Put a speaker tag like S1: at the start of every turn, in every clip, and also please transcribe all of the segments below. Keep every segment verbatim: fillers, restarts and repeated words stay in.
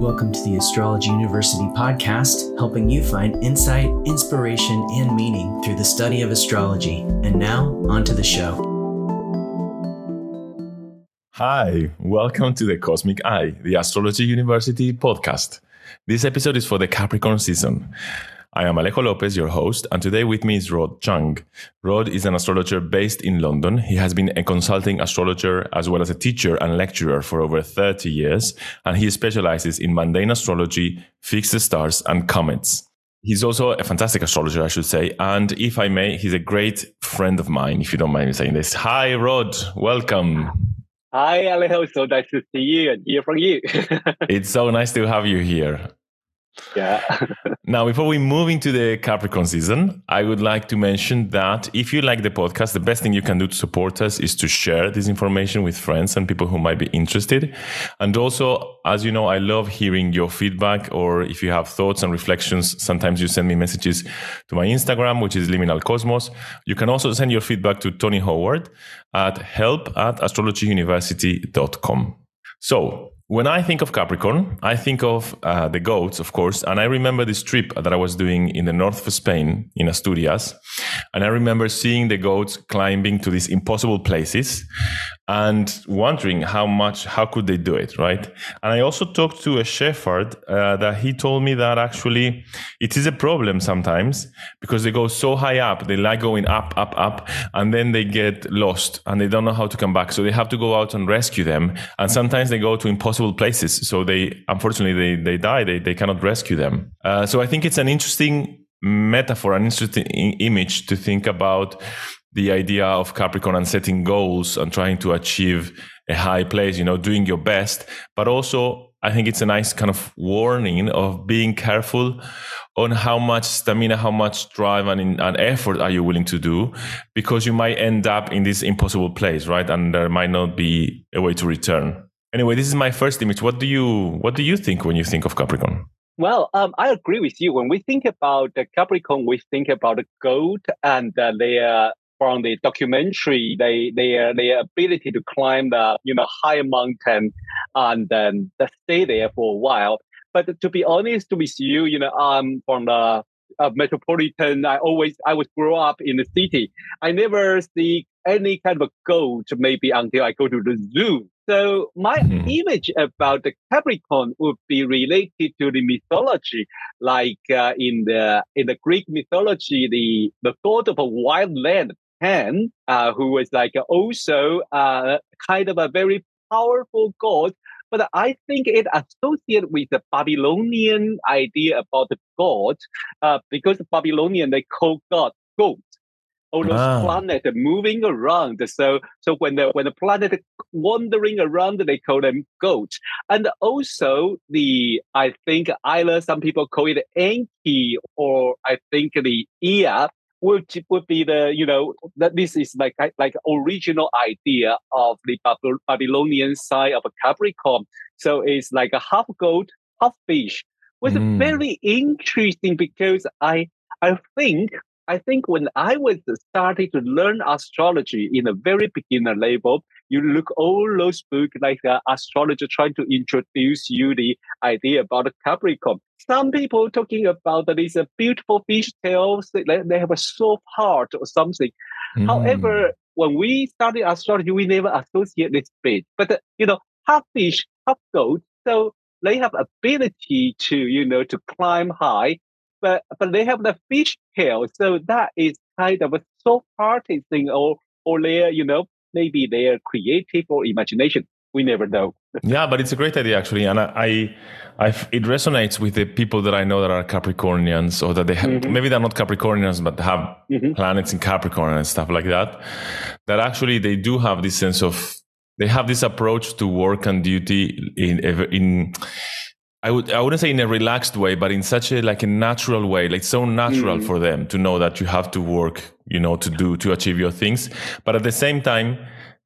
S1: Welcome to the Astrology University podcast, helping you find insight, inspiration, and meaning through the study of astrology. And now, on to the show.
S2: Hi, welcome to the Cosmic Eye, the Astrology University podcast. This episode is for the Capricorn season. I am Alejo Lopez, your host, and today with me is Rod Chung. Rod is an astrologer based in London. He has been a consulting astrologer as well as a teacher and lecturer for over thirty years, and he specializes in mundane astrology, fixed stars, and comets. He's also a fantastic astrologer, I should say, and if I may, he's a great friend of mine, if you don't mind me saying this. Hi, Rod. Welcome.
S3: Hi, Alejo. So nice to see you and hear from you.
S2: It's so nice to have you here.
S3: Yeah.
S2: Now, before we move into the Capricorn season, I would like to mention that if you like the podcast, the best thing you can do to support us is to share this information with friends and people who might be interested. And also, as you know, I love hearing your feedback, or if you have thoughts and reflections, sometimes you send me messages to my Instagram, which is Liminal Cosmos. You can also send your feedback to Tony Howard at help at astrology university dot com. So, when I think of Capricorn, I think of uh, the goats, of course, and I remember this trip that I was doing in the north of Spain, in Asturias, and I remember seeing the goats climbing to these impossible places and wondering how much, how could they do it, right? And I also talked to a shepherd uh, that he told me that actually it is a problem sometimes because they go so high up, they like going up, up, up, and then they get lost and they don't know how to come back. So they have to go out and rescue them. And sometimes they go to impossible places. So they, unfortunately, they, they die. They, they cannot rescue them. Uh, so I think it's an interesting metaphor, an interesting image to think about the idea of Capricorn and setting goals and trying to achieve a high place, you know, doing your best. But also, I think it's a nice kind of warning of being careful on how much stamina, how much drive and, and effort are you willing to do, because you might end up in this impossible place, right? And there might not be a way to return. Anyway, this is my first image. What do you what do you think when you think of Capricorn?
S3: Well, um, I agree with you. When we think about the Capricorn, we think about the goat and uh, their from the documentary, they their their ability to climb the you know high mountain and then uh, stay there for a while. But to be honest with you, you know, I'm from the uh, metropolitan. I always I was grow up in the city. I never see any kind of a goat maybe until I go to the zoo. So my mm-hmm. image about the Capricorn would be related to the mythology, like uh, in the in the Greek mythology, the the god of a wild land, Pan, uh, who was like also uh, kind of a very powerful god. But I think it associated with the Babylonian idea about the god, uh, because the Babylonian they call God goat. All those ah. planets moving around. So, so when the when the planet wandering around, they call them goats. And also the I think either some people call it Enki, or I think the Ea, which would be the you know that this is like like original idea of the Babylonian side of a Capricorn. So it's like a half goat, half fish. Was mm. very interesting because I I think. I think when I was starting to learn astrology in a very beginner level, you look all those books like uh, astrologer trying to introduce you the idea about a Capricorn. Some people talking about that is a beautiful fish tails, they, they have a soft heart or something. Mm. However, when we study astrology, we never associate this bit. But, uh, you know, half fish, half goat, so they have ability to, you know, to climb high. But but they have the fish tail, so that is kind of a soft-hearted thing, or or their you know maybe their creative or imagination. We never know.
S2: Yeah, but it's a great idea actually, and I, I, I've, it resonates with the people that I know that are Capricornians, or that they have mm-hmm. maybe they're not Capricornians, but have mm-hmm. planets in Capricorn and stuff like that. That actually they do have this sense of they have this approach to work and duty in in. I would I wouldn't say in a relaxed way, but in such a like a natural way, like so natural mm. for them to know that you have to work, you know, to do to achieve your things. But at the same time,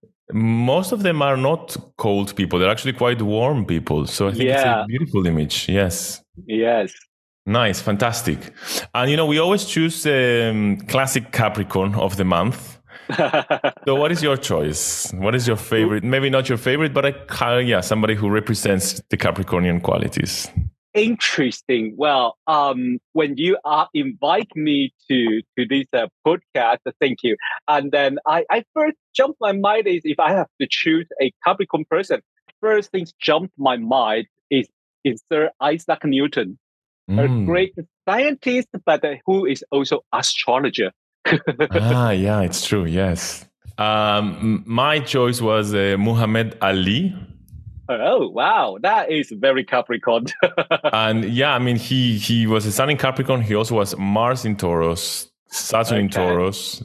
S2: most of them are not cold people; they're actually quite warm people. So I think yeah. it's a beautiful image. Yes.
S3: Yes.
S2: Nice, fantastic. And you know, we always choose um, classic Capricorn of the month. So what is your choice? What is your favorite? Maybe not your favorite, but a, yeah, somebody who represents the Capricornian qualities.
S3: Interesting. Well, um, when you uh, invite me to to this uh, podcast, thank you. And then I, I first jumped my mind is if I have to choose a Capricorn person, first things jumped my mind is is Sir Isaac Newton, mm. a great scientist, but uh, who is also astrologer.
S2: Ah, yeah, it's true. Yes. Um, my choice was uh, Muhammad Ali.
S3: Oh, wow. That is very Capricorn.
S2: And yeah, I mean, he he was a sun in Capricorn. He also was Mars in Taurus, Saturn okay. in Taurus.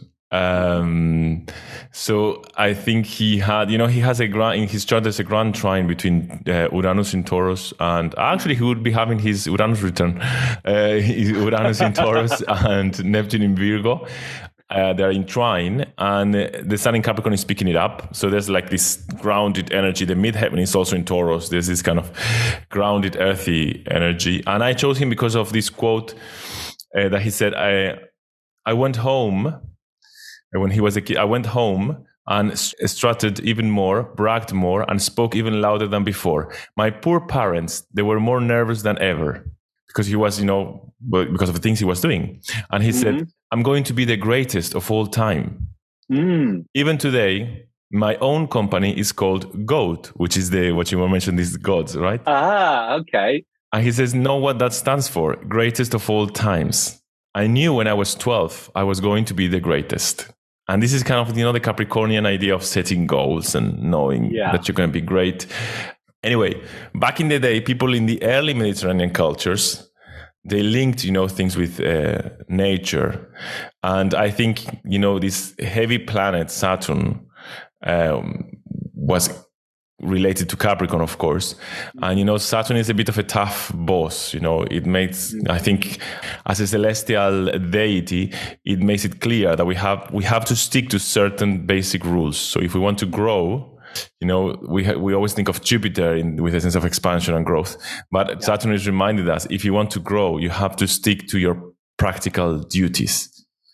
S2: Um, so I think he had, you know, he has a grand, in his chart, there's a grand trine between uh, Uranus in Taurus and actually he would be having his Uranus return, uh, his Uranus in Taurus and Neptune in Virgo. Uh, they're in trine, and uh, the sun in Capricorn is picking it up. So there's like this grounded energy. The midheaven is also in Taurus. There's this kind of grounded, earthy energy. And I chose him because of this quote uh, that he said, I I went home, when he was a kid, I went home and strutted even more, bragged more, and spoke even louder than before. My poor parents, they were more nervous than ever. Because he was, you know, because of the things he was doing. And he mm-hmm. said, I'm going to be the greatest of all time. Mm. Even today, my own company is called GOAT, which is the, what you were mentioning, these gods, right?
S3: Ah, okay.
S2: And he says, know what that stands for? Greatest of all times. I knew when I was twelve, I was going to be the greatest. And this is kind of, you know, the Capricornian idea of setting goals and knowing yeah. that you're going to be great. Anyway, back in the day, people in the early Mediterranean cultures, they linked, you know, things with uh, nature. And I think, you know, this heavy planet, Saturn, um, was related to Capricorn, of course. And, you know, Saturn is a bit of a tough boss. You know, it makes, I think, as a celestial deity, it makes it clear that we have, we have to stick to certain basic rules. So if we want to grow, you know, we ha- we always think of Jupiter in, with a sense of expansion and growth. But yeah. Saturn is reminded us, if you want to grow, you have to stick to your practical duties.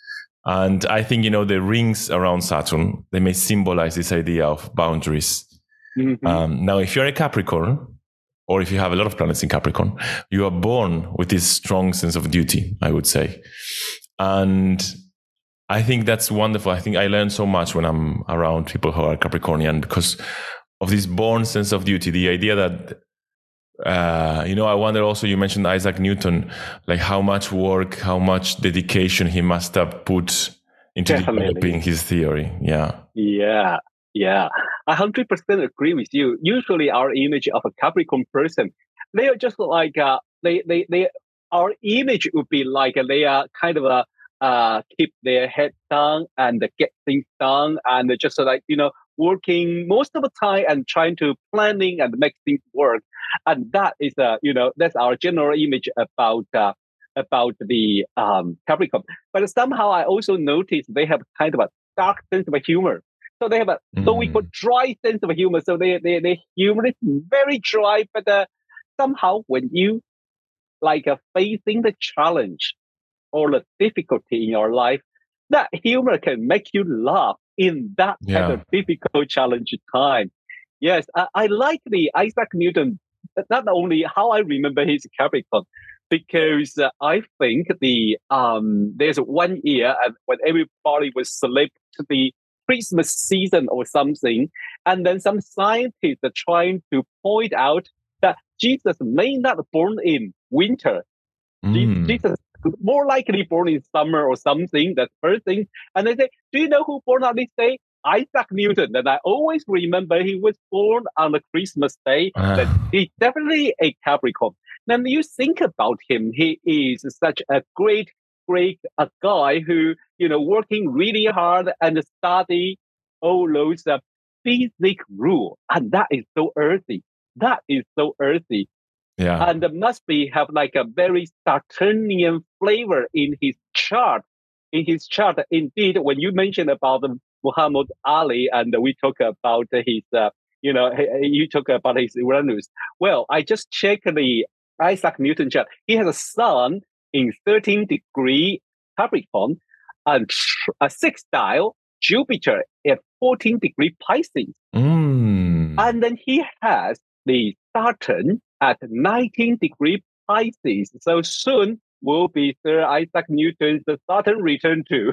S2: And I think, you know, the rings around Saturn, they may symbolize this idea of boundaries. Mm-hmm. Um, now, if you're a Capricorn, or if you have a lot of planets in Capricorn, you are born with this strong sense of duty, I would say. And I think that's wonderful. I think I learn so much when I'm around people who are Capricornian because of this born sense of duty. The idea that, uh, you know, I wonder also, you mentioned Isaac Newton, like how much work, how much dedication he must have put into Definitely. developing his theory. Yeah.
S3: Yeah. Yeah. I one hundred percent agree with you. Usually our image of a Capricorn person, they are just like, uh, they, they, they, our image would be like uh, they are kind of a, Uh, keep their head down and get things done and just like, you know, working most of the time and trying to planning and make things work. And that is, uh, you know, that's our general image about uh, about the um, Capricorn. But somehow I also noticed they have kind of a dark sense of humor. So they have a, mm. so we call dry sense of humor. So they, they, they humor is very dry, but uh, somehow when you like uh, facing the challenge, or the difficulty in your life, that humor can make you laugh in that yeah. kind of difficult, challenging time. Yes, I, I like the Isaac Newton, not only how I remember his Capricorn, because uh, I think the um, there's one year uh, when everybody was celebrating the Christmas season or something, and then some scientists are trying to point out that Jesus may not born in winter. Mm. Jesus more likely born in summer or something, that's first thing. And they say, do you know who born on this day? Isaac Newton. And I always remember he was born on the Christmas day. Uh. That he's definitely a Capricorn. Then you think about him, he is such a great, great a guy who, you know, working really hard and study all those uh, physics rule. And that is so earthy. That is so earthy.
S2: Yeah.
S3: And it must be have like a very Saturnian flavor in his chart. In his chart, indeed, when you mentioned about Muhammad Ali and we talk about his, uh, you know, you talk about his Uranus. Well, I just checked the Isaac Newton chart. He has a sun in thirteen degree Capricorn and a sextile Jupiter at fourteen degree Pisces.
S2: Mm.
S3: And then he has the Saturn at nineteen degree Pisces. So soon will be Sir Isaac Newton's Saturn return too.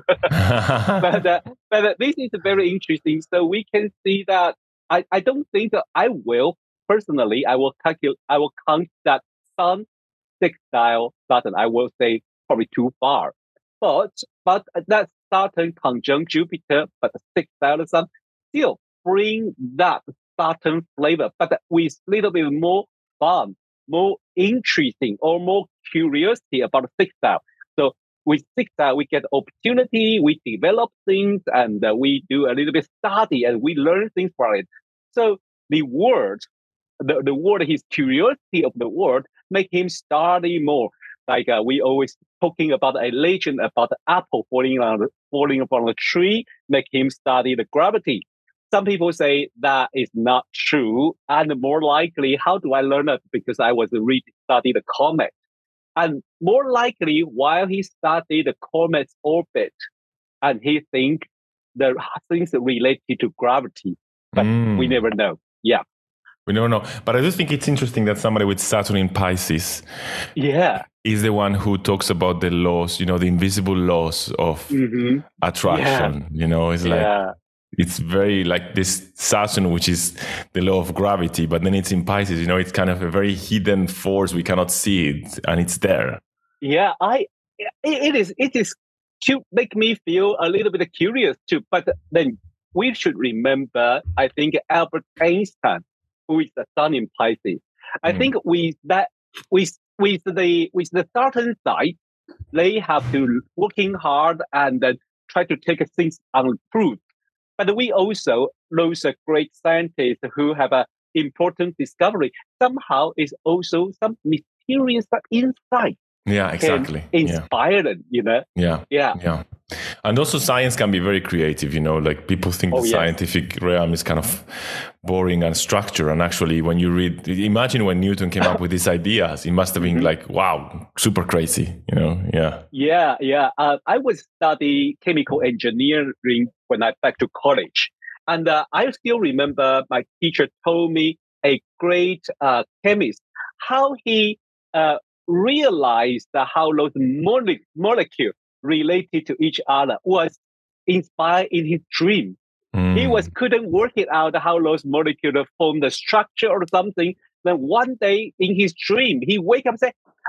S3: but uh, but uh, this is very interesting. So we can see that I, I don't think that I will personally I will calculate I will count that Sun sextile Saturn. I will say probably too far. But but that Saturn conjunct Jupiter, but sextile the Sun still bring that Saturn flavor, but with a little bit more fun, more interesting, or more curiosity about sextile. So with sextile, we get opportunity, we develop things, and uh, we do a little bit study, and we learn things from it. So the word, the, the word, his curiosity of the world, make him study more. Like uh, we always talking about a legend about the apple falling on falling from the tree, make him study the gravity. Some people say that is not true, and more likely, how do I learn it? Because I was reading study the comet, and more likely, while he studied the comet's orbit, and he think the things related to gravity, but mm. we never know. Yeah.
S2: We never know. But I do think it's interesting that somebody with Saturn in Pisces
S3: yeah.
S2: is the one who talks about the laws, you know, the invisible laws of mm-hmm. attraction. Yeah. You know, it's like, yeah. it's very like this Saturn, which is the law of gravity, but then it's in Pisces, you know, it's kind of a very hidden force. We cannot see it, and it's there.
S3: Yeah, I, it, it is, it is to make me feel a little bit curious too. But then we should remember, I think Albert Einstein, who is the Sun in Pisces. I mm. think with that, with with the with the Saturn side, they have to working hard and uh, try to take things unproved. But we also those uh, great scientists who have an important discovery somehow is also some mysterious insight.
S2: Yeah, exactly.
S3: Inspire them, you know.
S2: Yeah,
S3: yeah,
S2: yeah. And also, science can be very creative. You know, like people think oh, the yes. scientific realm is kind of boring and structured. And actually, when you read, imagine when Newton came up with these ideas, it must have been mm-hmm. like, wow, super crazy. You know, yeah,
S3: yeah, yeah. Uh, I was studying chemical engineering when I back to college, and uh, I still remember my teacher told me a great uh, chemist how he. Uh, realized how those mole- molecules related to each other was inspired in his dream. Mm. He was couldn't work it out how those molecules form the structure or something. Then one day in his dream, he wake up and say,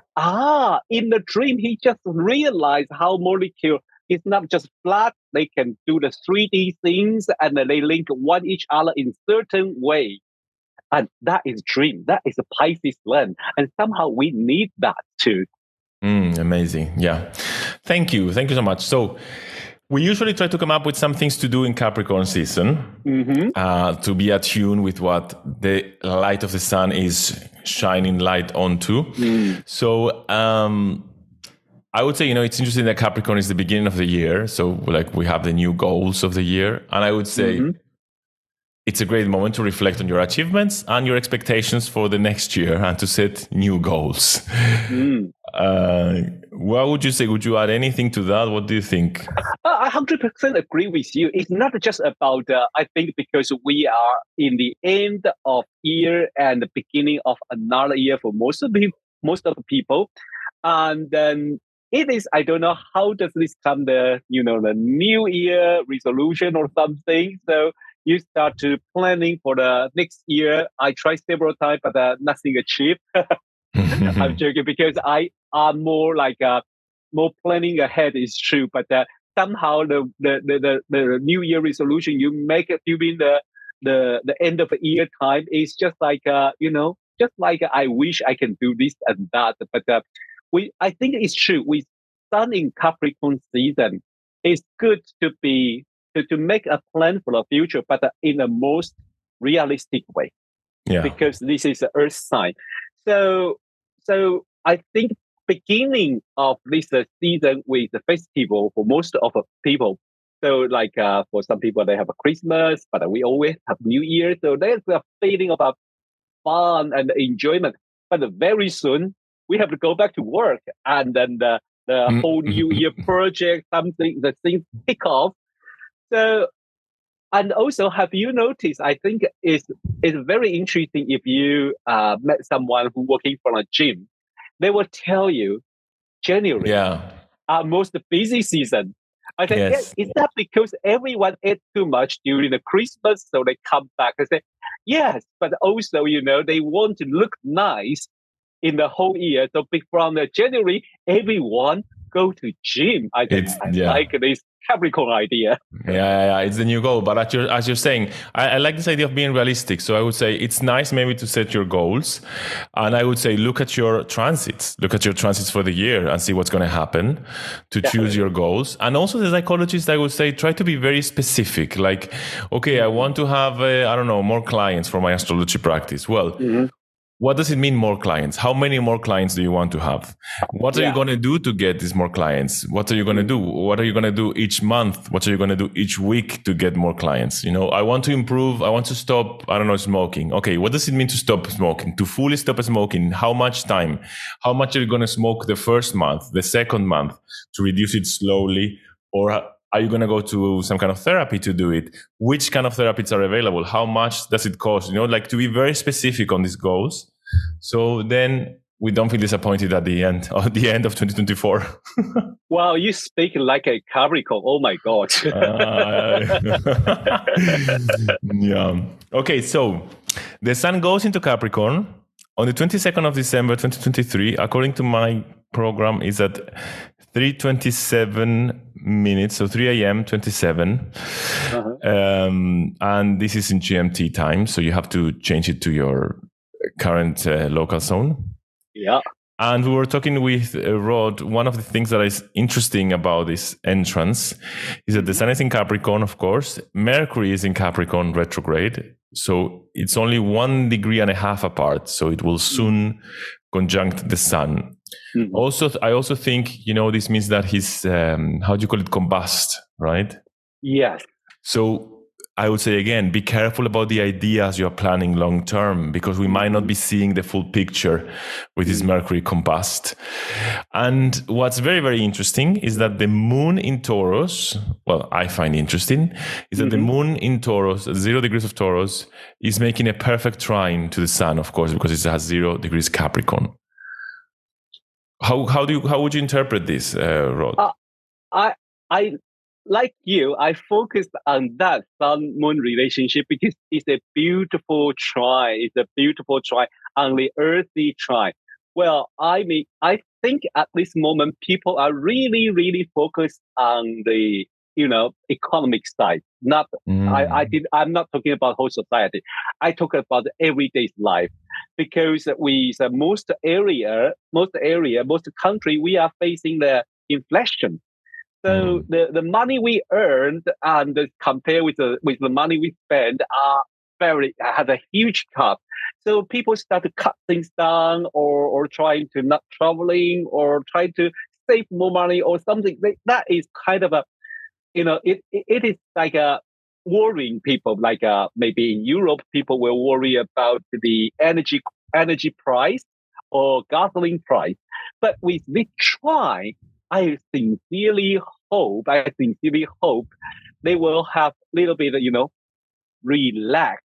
S3: ah, in the dream, he just realized how molecule is not just flat. They can do the three D things and they link one each other in certain way. And that is dream. That is a Pisces land. And somehow we need that too.
S2: Mm, amazing. Yeah. Thank you. Thank you so much. So we usually try to come up with some things to do in Capricorn season mm-hmm. uh, to be attuned with what the light of the sun is shining light onto. Mm. So um, I would say, you know, it's interesting that Capricorn is the beginning of the year. So like we have the new goals of the year. And I would say, mm-hmm. it's a great moment to reflect on your achievements and your expectations for the next year and to set new goals. Mm. Uh, what would you say? Would you add anything to that? What do you think?
S3: I one hundred percent agree with you. It's not just about, uh, I think, because we are in the end of year and the beginning of another year for most of the, most of the people. And then it is, I don't know, how does this come the, you know, the new year resolution or something. So you start to planning for the next year. I tried several times, but uh, nothing achieved. I'm joking because I am more like uh, more planning ahead is true, but uh, somehow the, the the the the New Year resolution you make it during the the the end of the year time is just like uh, you know just like uh, I wish I can do this and that, but uh, we I think it's true. We sun in Capricorn season, it's good to be. To, to make a plan for the future, but uh, in the most realistic way, yeah. Because this is the Earth sign. So, so I think beginning of this uh, season with the festival for most of the people. So, like uh, for some people, they have a Christmas, but uh, we always have New Year. So there's a feeling of fun and enjoyment. But uh, very soon we have to go back to work, and then the the whole New Year project, something, the things kick off. So, and also, have you noticed? I think it's it's very interesting if you uh, met someone who working from a gym, they will tell you January,
S2: yeah,
S3: our most busy season. I think,
S2: yes,
S3: is that because everyone ate too much during the Christmas, so they come back and say, yes, but also, you know, they want to look nice in the whole year. So from the January, everyone go to gym. I think
S2: it's
S3: I
S2: yeah.
S3: like this Capricorn idea.
S2: Yeah, yeah, yeah, it's the new goal. But as you're, as you're saying, I, I like this idea of being realistic. So I would say it's nice maybe to set your goals. And I would say look at your transits, look at your transits for the year and see what's going to happen to
S3: Definitely.
S2: choose your goals. And also the psychologist, I would say, try to be very specific. Like, okay, I want to have, uh, I don't know, more clients for my astrology practice. Well,
S3: Mm-hmm.
S2: what does it mean more clients? How many more clients do you want to have? What are
S3: Yeah.
S2: you going to do to get these more clients? What are you going to do? What are you going to do each month? What are you going to do each week to get more clients? You know, I want to improve. I want to stop, I don't know, smoking. Okay. What does it mean to stop smoking? To fully stop smoking? How much time? How much are you going to smoke the first month, the second month to reduce it slowly? Or are you going to go to some kind of therapy to do it? Which kind of therapies are available? How much does it cost? You know, like to be very specific on these goals. So then we don't feel disappointed at the end, at the end of twenty twenty-four.
S3: Wow, you speak like a Capricorn. Oh my God.
S2: uh, yeah. Okay. So the sun goes into Capricorn on the twenty-second of December, twenty twenty-three, according to my program is at three twenty-seven minutes, so three a.m. twenty-seven. Uh-huh. Um, and this is in G M T time, so you have to change it to your current uh, local zone.
S3: Yeah.
S2: And we were talking with uh, Rod. One of the things that is interesting about this entrance is that the sun is in Capricorn, of course. Mercury is in Capricorn retrograde. So it's only one degree and a half apart. So it will soon conjunct the sun. Mm-hmm. Also, I also think, you know, this means that he's, um, how do you call it, combust, right?
S3: Yes.
S2: So I would say, again, be careful about the ideas you're planning long term, because we might not be seeing the full picture with this Mercury combust. And what's very, very interesting is that the moon in Taurus, well, I find interesting, is that mm-hmm. the moon in Taurus, at zero degrees of Taurus, is making a perfect trine to the sun, of course, because it has zero degrees Capricorn. How how do you how would you interpret this, uh, Rod?
S3: Uh, I I like you. I focused on that Sun Moon relationship because it's a beautiful trine. It's a beautiful trine on the earthy trine. Well, I mean, I think at this moment people are really really focused on the you know economic side. Not mm. I I did I'm not talking about whole society. I talk about everyday life. Because with uh, most area, most area, most country, we are facing the inflation. So mm. the, the money we earned and compared with the with the money we spend are very has a huge cut. So people start to cut things down, or or trying to not traveling, or try to save more money, or something. That is kind of a, you know, it it, it is like a. worrying people, like uh, maybe in Europe, people will worry about the energy energy price or gasoline price. But with this trine, I sincerely hope, I sincerely hope they will have a little bit, you know, relax.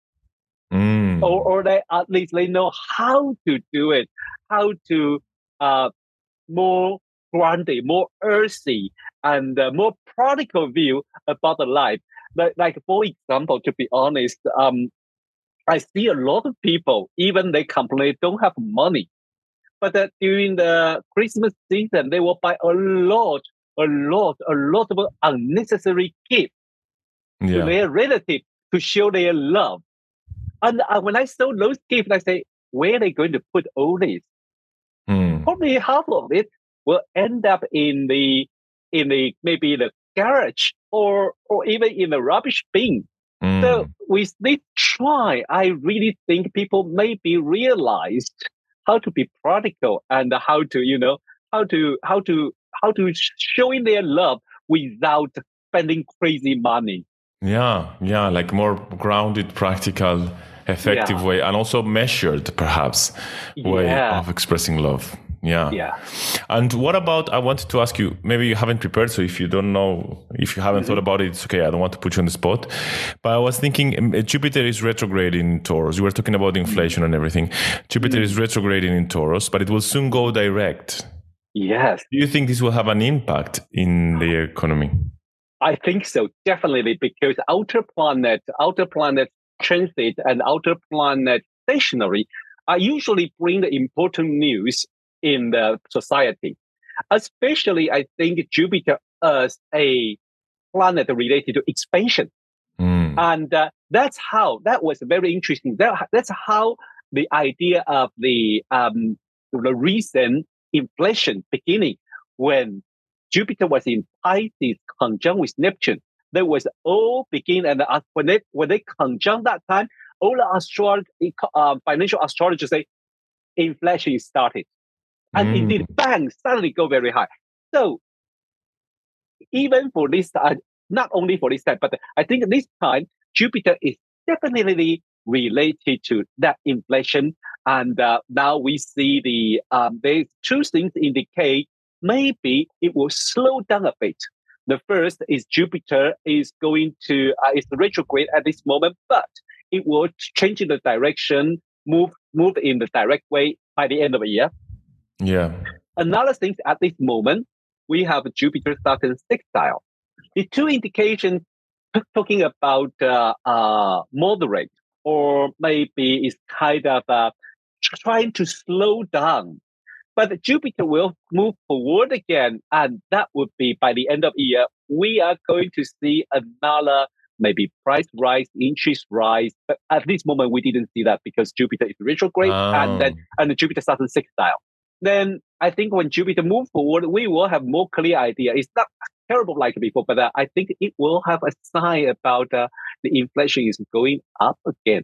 S3: Mm. Or, or they at least they know how to do it, how to uh, more grounded, more earthy, and uh, more practical view about the life. Like, like, for example, to be honest, um, I see a lot of people, even they complain, don't have money. But uh, during the Christmas season, they will buy a lot, a lot, a lot of unnecessary gifts yeah. to their relatives to show their love. And uh, when I saw those gifts, I say, where are they going to put all this? Mm. Probably half of it will end up in the, in the maybe the garage or or even in the rubbish bin. Mm. So with this try, I really think people maybe realized how to be practical and how to, you know, how to how to how to showing their love without spending crazy money.
S2: Yeah, yeah, like more grounded, practical, effective yeah. way, and also measured, perhaps, way yeah. of expressing love. Yeah.
S3: Yeah.
S2: And what about, I wanted to ask you, maybe you haven't prepared, so if you don't know, if you haven't mm-hmm. thought about it, it's okay. I don't want to put you on the spot. But I was thinking um, Jupiter is retrograding in Taurus. You were talking about inflation mm-hmm. and everything. Jupiter mm-hmm. is retrograding in Taurus, but it will soon go direct.
S3: Yes.
S2: Do you think this will have an impact in the economy?
S3: I think so, definitely, because outer planet, outer planet transit and outer planet stationary are usually bring the important news in the society. Especially, I think Jupiter as a planet related to expansion.
S2: Mm.
S3: And uh, that's how, that was very interesting. That, that's how the idea of the, um, the recent inflation beginning when Jupiter was in Pisces conjunct with Neptune. There was all begin, and uh, when they when they conjunct that time, all the astrolog- uh, financial astrologers say inflation is started, and
S2: mm.
S3: indeed, bang, suddenly go very high. So even for this time, not only for this time, but I think this time Jupiter is definitely related to that inflation, and uh, now we see the um, there's two things indicate. Maybe it will slow down a bit. The first is Jupiter is going to, uh, is retrograde at this moment, but it will change in the direction, move move in the direct way by the end of the year.
S2: Yeah.
S3: Another thing at this moment, we have Jupiter Saturn sextile. The two indications talking about uh, uh, moderate, or maybe is kind of uh, trying to slow down. But Jupiter will move forward again, and that would be by the end of the year, we are going to see another maybe price rise, interest rise. But at this moment, we didn't see that because Jupiter is retrograde,
S2: oh.
S3: and then and the Jupiter Saturn sextile. Then I think when Jupiter moves forward, we will have more clear idea. It's not terrible like before, but uh, I think it will have a sign about uh, the inflation is going up again.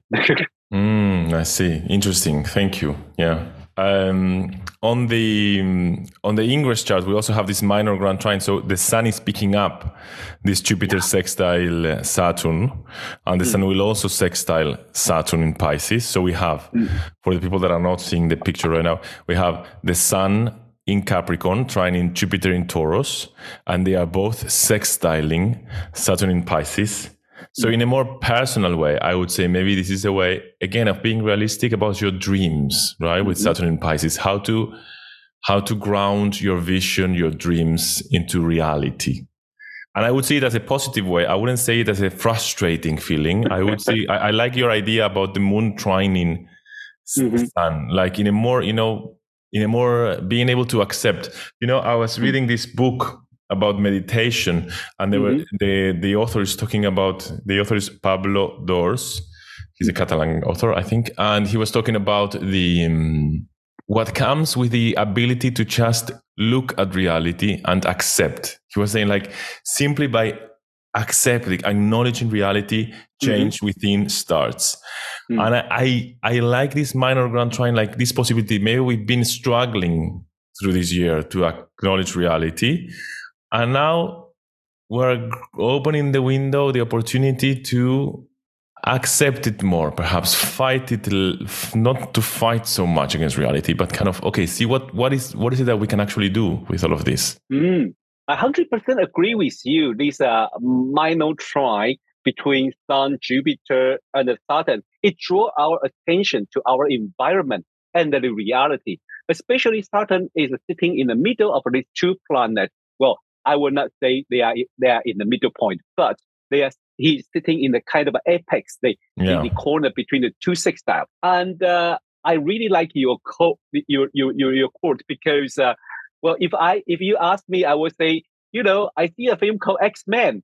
S2: mm, I see. Interesting. Thank you. Yeah. Um, on the on the Ingress chart, we also have this minor grand trine. So the Sun is picking up this Jupiter sextile Saturn, and the mm. Sun will also sextile Saturn in Pisces. So we have, mm. for the people that are not seeing the picture right now, we have the Sun in Capricorn, trining Jupiter in Taurus, and they are both sextiling Saturn in Pisces. So in a more personal way, I would say maybe this is a way, again, of being realistic about your dreams, right? With mm-hmm. Saturn in Pisces, how to, how to ground your vision, your dreams into reality. And I would see it as a positive way. I wouldn't say it as a frustrating feeling. I would say, I, I like your idea about the moon trining mm-hmm. Sun, like in a more, you know, in a more being able to accept. You know, I was reading this book about meditation, and they mm-hmm. were the the author is talking about the author is Pablo Dors. He's a Catalan author, I think, and he was talking about the um, what comes with the ability to just look at reality and accept. He was saying, like, simply by accepting, acknowledging reality, change mm-hmm. within starts. Mm-hmm. And I, I I like this minor grand trine, like this possibility. Maybe we've been struggling through this year to acknowledge reality. And now we're opening the window, the opportunity to accept it more, perhaps fight it, not to fight so much against reality, but kind of, okay, see what, what is what is it that we can actually do with all of this?
S3: Mm, I one hundred percent agree with you. This uh, minor trine between Sun, Jupiter, and Saturn, it draws our attention to our environment and the reality. Especially Saturn is sitting in the middle of these two planets. Well, I will not say they are they are in the middle point, but they are. He's sitting in the kind of apex, they yeah. in the corner between the two sextiles. And uh, I really like your quote, your your your, your quote because, uh, well, if I if you ask me, I would say, you know, I see a film called X-Men,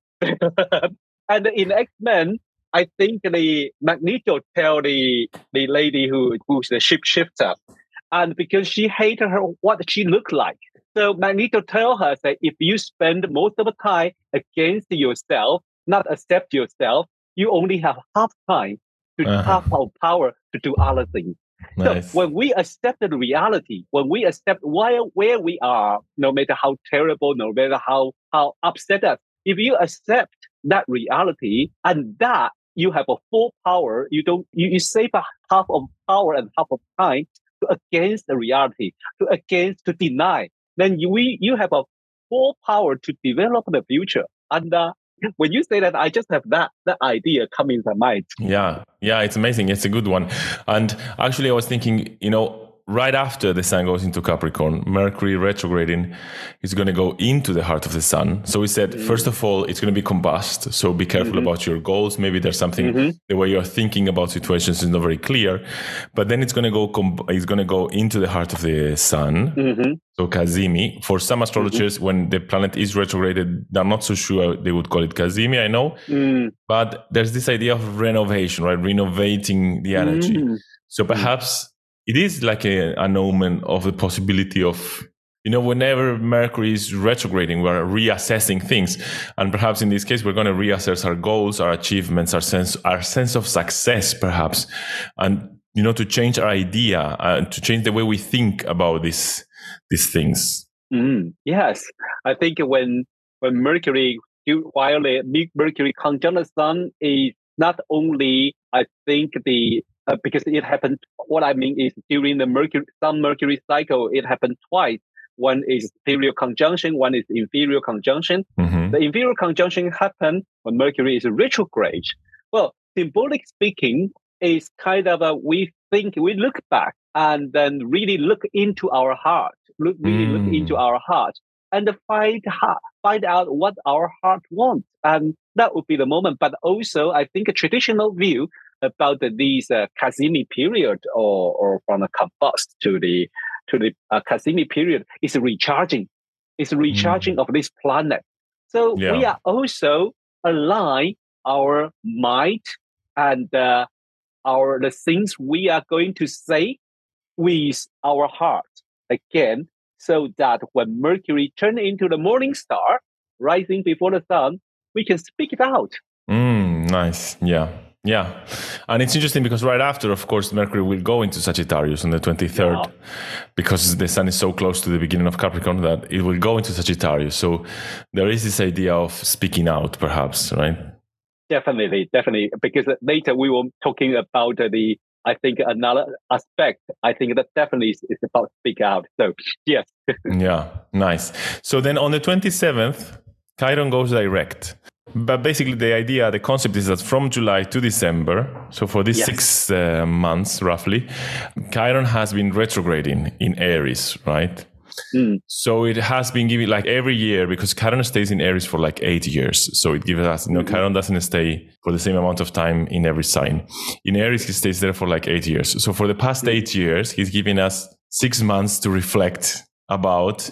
S3: and in X-Men, I think the Magneto tell the the lady who who's the shapeshifter, and because she hated her what she looked like. So Magneto tell her that if you spend most of the time against yourself, not accept yourself, you only have half time to uh-huh. half our power to do other things. Nice. So when we accept the reality, when we accept where, where we are, no matter how terrible, no matter how, how upset us, if you accept that reality and that you have a full power, you don't you, you save a half of power and half of time to against the reality, to against to deny. then you, we, you have a full power to develop the future. And uh, when you say that, I just have that that idea come in my mind.
S2: Yeah, yeah, it's amazing. It's a good one. And actually, I was thinking, you know, right after the sun goes into Capricorn, Mercury retrograding is going to go into the heart of the sun. So we said, mm-hmm. first of all, it's going to be combust. So be careful mm-hmm. about your goals. Maybe there's something, mm-hmm. the way you're thinking about situations is not very clear. But then it's going to go, com- it's going to go into the heart of the sun. Mm-hmm. So Cazimi. For some astrologers, mm-hmm. when the planet is retrograded, they're not so sure they would call it Cazimi, I know. Mm. But there's this idea of renovation, right? Renovating the energy. Mm. So perhaps it is like a, an omen of the possibility of, you know, whenever Mercury is retrograding, we're reassessing things. And perhaps in this case, we're going to reassess our goals, our achievements, our sense, our sense of success, perhaps. And, you know, to change our idea, uh, to change the way we think about this, these things.
S3: Mm, yes. I think when, when Mercury, while the Mercury conjunct the Sun is not only, I think the, Uh, because it happened, what I mean is during the Mercury, Sun Mercury cycle, it happened twice. One is superior conjunction, one is inferior conjunction. Mm-hmm. The inferior conjunction happened when Mercury is retrograde. Well, symbolic speaking is kind of a, we think, we look back and then really look into our heart, look, really mm. look into our heart and find, find out what our heart wants. And that would be the moment. But also, I think a traditional view about the, these uh, Cazimi period or, or from the combust to the to the uh, Cazimi period is recharging. It's recharging mm. of this planet. So yeah. we are also align our mind and uh, our the things we are going to say with our heart again, so that when Mercury turns into the morning star, rising before the sun, we can speak it out.
S2: Mm, nice. Yeah. Yeah. And it's interesting because right after, of course, Mercury will go into Sagittarius on the twenty-third, wow. because the sun is so close to the beginning of Capricorn that it will go into Sagittarius. So there is this idea of speaking out, perhaps, right?
S3: Definitely, definitely. Because later we were talking about the, I think, another aspect. I think that definitely is, is about speak out. So, yes.
S2: Yeah, nice. So then on the twenty-seventh, Chiron goes direct. But basically the idea, the concept is that from July to December, so for these yes. six uh, months roughly, Chiron has been retrograding in Aries, right? Mm. So it has been giving like every year, because Chiron stays in Aries for like eight years. So it gives us, you know, mm-hmm. Chiron doesn't stay for the same amount of time in every sign. In Aries, he stays there for like eight years. So for the past mm-hmm. eight years, he's giving us six months to reflect about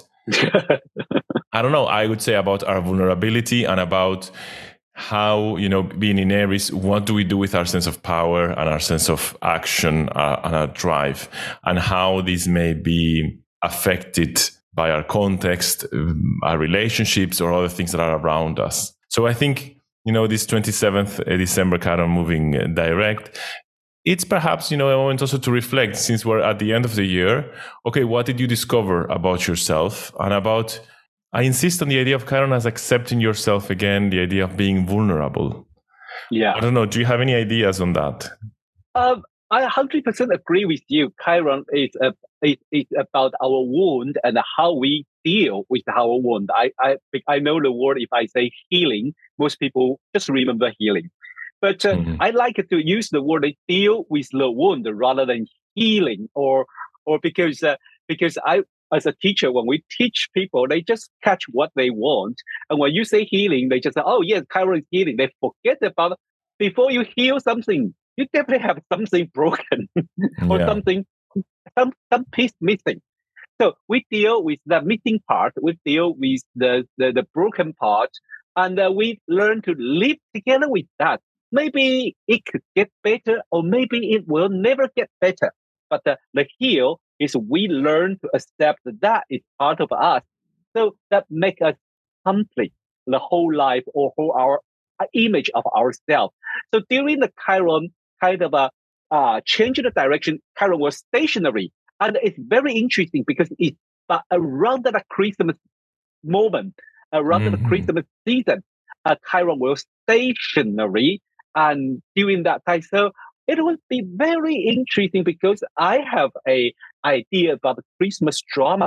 S2: I don't know, I would say about our vulnerability and about how, you know, being in Aries, what do we do with our sense of power and our sense of action uh, and our drive, and how these may be affected by our context, our relationships, or other things that are around us. So I think, you know, this twenty-seventh December Chiron moving direct, it's perhaps, you know, a moment also to reflect, since we're at the end of the year. Okay, what did you discover about yourself and about, I insist on the idea of Chiron as accepting yourself again, the idea of being vulnerable.
S3: Yeah.
S2: I don't know. Do you have any ideas on that?
S3: Um, I one hundred percent agree with you. Chiron is, a, is, is about our wound and how we deal with our wound. I, I, I know the word, if I say healing, most people just remember healing. But uh, mm-hmm. I like to use the word deal with the wound rather than healing, or or because uh, because I, as a teacher, when we teach people, they just catch what they want. And when you say healing, they just say, oh, yes, Chiron is healing. They forget about, before you heal something, you definitely have something broken or yeah. something, some, some piece missing. So we deal with the missing part. We deal with the, the, the broken part. And uh, we learn to live together with that. Maybe it could get better, or maybe it will never get better. But uh, the heal is we learn to accept that that is part of us. So that makes us complete the whole life, or whole our image of ourselves. So during the Chiron kind of a uh, change the direction, Chiron was stationary. And it's very interesting because it's uh, around the Christmas moment, around mm-hmm. the Christmas season, uh, Chiron was stationary. And during that time, so it will be very interesting because I have a idea about the Christmas drama.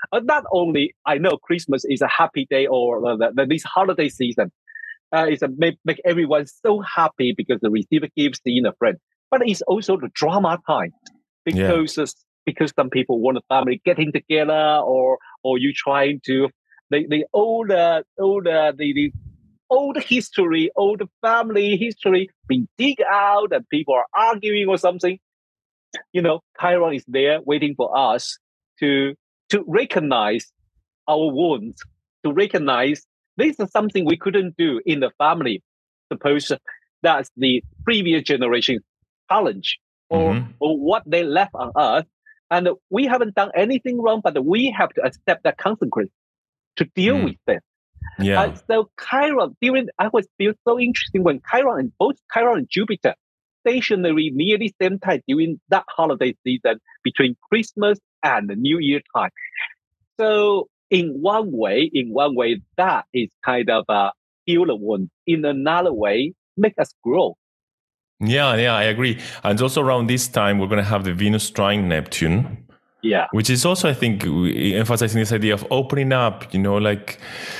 S3: Uh, not only I know Christmas is a happy day or uh, the, the, this holiday season, uh, it's a make, make everyone so happy because they receive gifts, seeing a friend. But it's also the drama time because yeah. uh, because some people want a family getting together, or or you trying to the the old uh, old uh, the, the old history, old family history being dig out, and people are arguing or something. You know, Chiron is there waiting for us to to recognize our wounds, to recognize this is something we couldn't do in the family. Suppose that's the previous generation challenge, or, mm-hmm. or what they left on us. And we haven't done anything wrong, but we have to accept that consequence to deal mm. with it.
S2: Yeah.
S3: Uh, so Chiron, during, I was feel so interesting when Chiron and both Chiron and Jupiter stationary nearly same time during that holiday season between Christmas and the New Year time. So in one way, in one way, that is kind of a heal the wound. In another way, make us grow.
S2: Yeah, yeah, I agree. And also around this time, we're going to have the Venus trine Neptune.
S3: Yeah.
S2: Which is also, I think, emphasizing this idea of opening up, you know, like,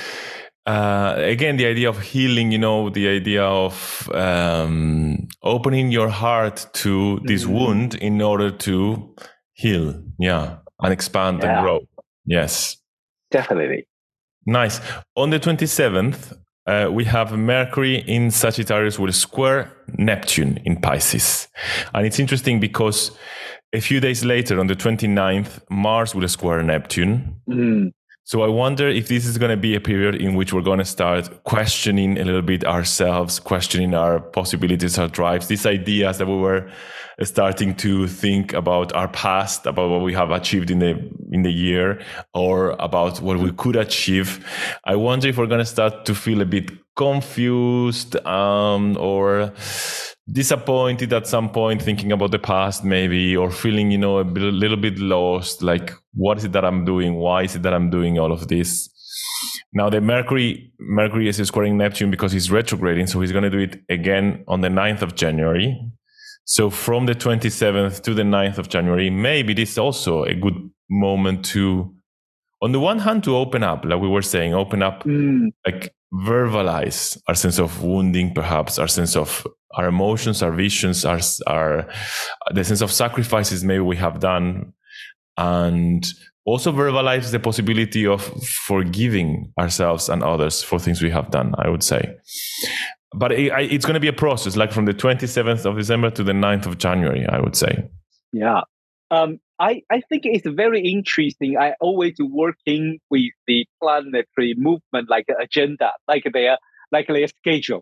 S2: uh, again, the idea of healing, you know, the idea of um, opening your heart to this mm-hmm. wound in order to heal. Yeah. And expand yeah. and grow. Yes.
S3: Definitely.
S2: Nice. On the twenty-seventh, uh, we have Mercury in Sagittarius with a square Neptune in Pisces. And it's interesting because a few days later, on the twenty-ninth, Mars will a square Neptune. Mm. So I wonder if this is going to be a period in which we're going to start questioning a little bit ourselves, questioning our possibilities, our drives, these ideas that we were starting to think about our past, about what we have achieved in the in the year, or about what we could achieve. I wonder if we're going to start to feel a bit confused um, or disappointed at some point, thinking about the past maybe, or feeling, you know, a bit, a little bit lost, like, what is it that I'm doing? Why is it that I'm doing all of this? Now, the Mercury, Mercury is squaring Neptune because he's retrograding, so he's going to do it again on the ninth of January. So from the twenty-seventh to the ninth of January, maybe this is also a good moment to, on the one hand, to open up, like we were saying, open up, mm. like verbalize our sense of wounding, perhaps our sense of our emotions, our visions, our, our the sense of sacrifices maybe we have done, and also verbalize the possibility of forgiving ourselves and others for things we have done, I would say. But it, it's going to be a process, like from the twenty-seventh of December to the ninth of January, I would say.
S3: Yeah. Um, I, I think it's very interesting. I always working with the planetary movement, like agenda, like their, like their schedule.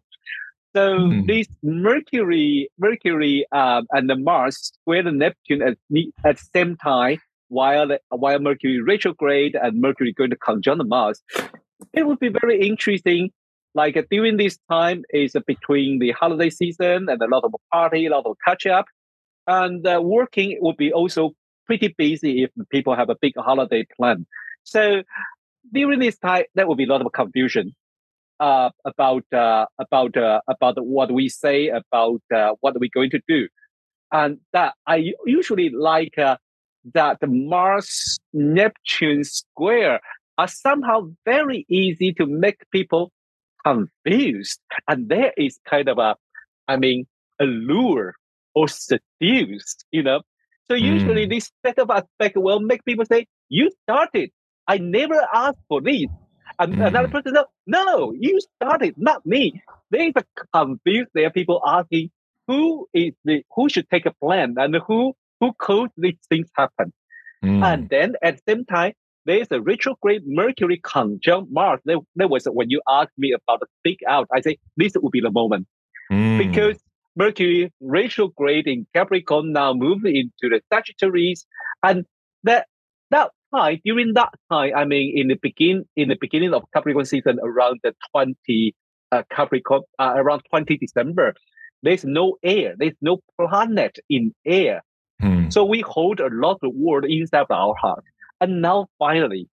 S3: So mm. this Mercury, Mercury, um, and the Mars square the Neptune at at the same time, while while Mercury retrograde and Mercury going to conjunct Mars, it would be very interesting. Like uh, during this time is uh, between the holiday season and a lot of party, a lot of catch up, and uh, working would be also pretty busy if people have a big holiday plan. So during this time, there will be a lot of confusion. Uh, about uh, about uh, about what we say, about uh, what we're going to do, and that I usually like uh, that the Mars Neptune square are somehow very easy to make people confused, and there is kind of a, I mean, allure or seduced, you know. So usually mm. this set of aspect will make people say, "You started. I never asked for this." And mm. another person says, "No, you started, not me." There is a confused. There are people asking who is the who should take a plan and who who caused these things happen. Mm. And then at the same time, there is a retrograde Mercury conjunct Mars. There, there was when you asked me about the speak out, I say this would be the moment mm. because Mercury retrograde in Capricorn now moving into the Sagittarius, and that that time during that time, I mean, in the begin in the beginning of Capricorn season, around the twenty uh, Capricorn, uh, around twenty December, there's no air, there's no planet in air, mm. so we hold a lot of word inside our heart. And now finally,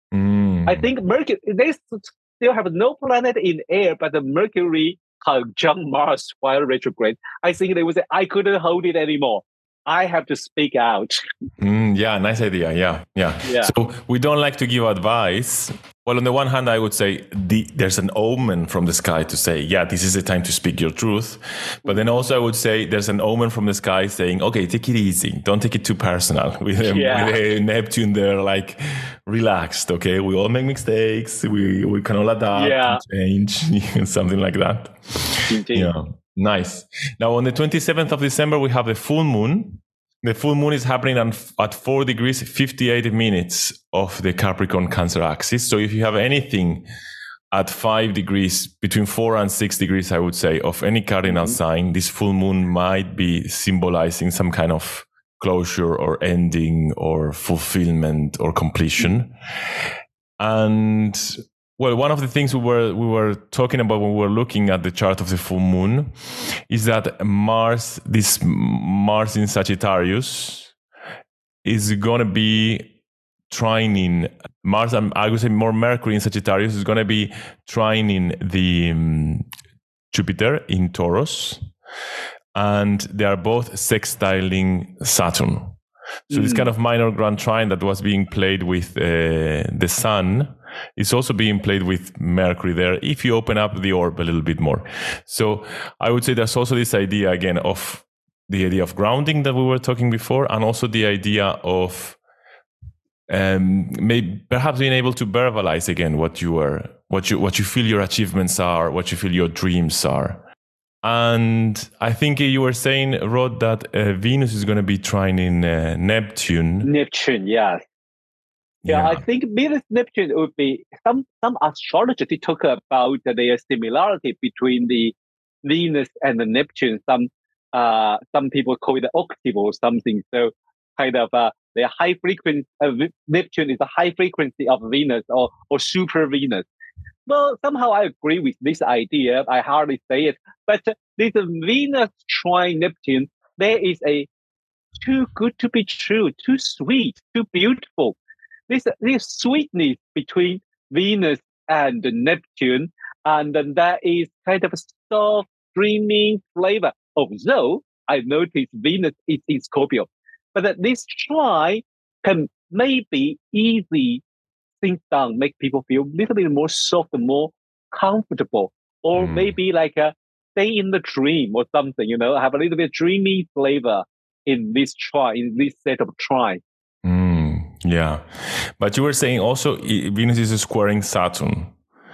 S3: mm. I think Mercury, they still have no planet in air, but the Mercury conjunct Mars while retrograde. I think they would say, I couldn't hold it anymore. I have to speak out.
S2: Mm, yeah, nice idea. Yeah, yeah,
S3: Yeah.
S2: So we don't like to give advice. Well, on the one hand, I would say the, there's an omen from the sky to say, yeah, this is the time to speak your truth. But then also I would say there's an omen from the sky saying, okay, take it easy. Don't take it too personal. With, um,
S3: Yeah.
S2: with a Neptune there, like relaxed, okay? We all make mistakes. We, we can all adapt
S3: Yeah.
S2: and change, something like that.
S3: Indeed.
S2: Yeah, nice. Now, on the twenty-seventh of December, we have the full moon. The full moon is happening on, at four degrees, fifty-eight minutes of the Capricorn Cancer axis. So if you have anything at five degrees, between four and six degrees, I would say, of any cardinal mm-hmm. sign, this full moon might be symbolizing some kind of closure or ending or fulfillment or completion. And well, one of the things we were we were talking about when we were looking at the chart of the full moon is that Mars, this Mars in Sagittarius, is going to be trining Mars, and I would say more Mercury in Sagittarius is going to be trining the um, Jupiter in Taurus, and they are both sextiling Saturn. So mm. this kind of minor grand trine that was being played with uh, the Sun is also being played with Mercury there if you open up the orb a little bit more. So I would say there's also this idea again of the idea of grounding that we were talking before, and also the idea of um, maybe perhaps being able to verbalize again what you are, what you what you feel your achievements are, what you feel your dreams are. And I think you were saying, Rod, that uh, Venus is going to be trining uh, Neptune.
S3: Neptune, yes. Yeah, yeah, I think Venus Neptune would be some some astrologers they talk about their similarity between the Venus and the Neptune. Some uh some people call it octave or something. So kind of uh the high frequency uh, Neptune is a high frequency of Venus or or super Venus. Well, somehow I agree with this idea. I hardly say it, but uh, this Venus trine Neptune, there is a too good to be true, too sweet, too beautiful. This, this sweetness between Venus and Neptune, and then there is kind of a soft, dreaming flavor. Although I noticed Venus is in Scorpio, but that this trine can maybe easy things down, make people feel a little bit more soft and more comfortable, or mm. maybe like a stay in the dream or something. You know, have a little bit dreamy flavor in this trine, in this set of trine.
S2: Yeah, but you were saying also Venus is squaring Saturn.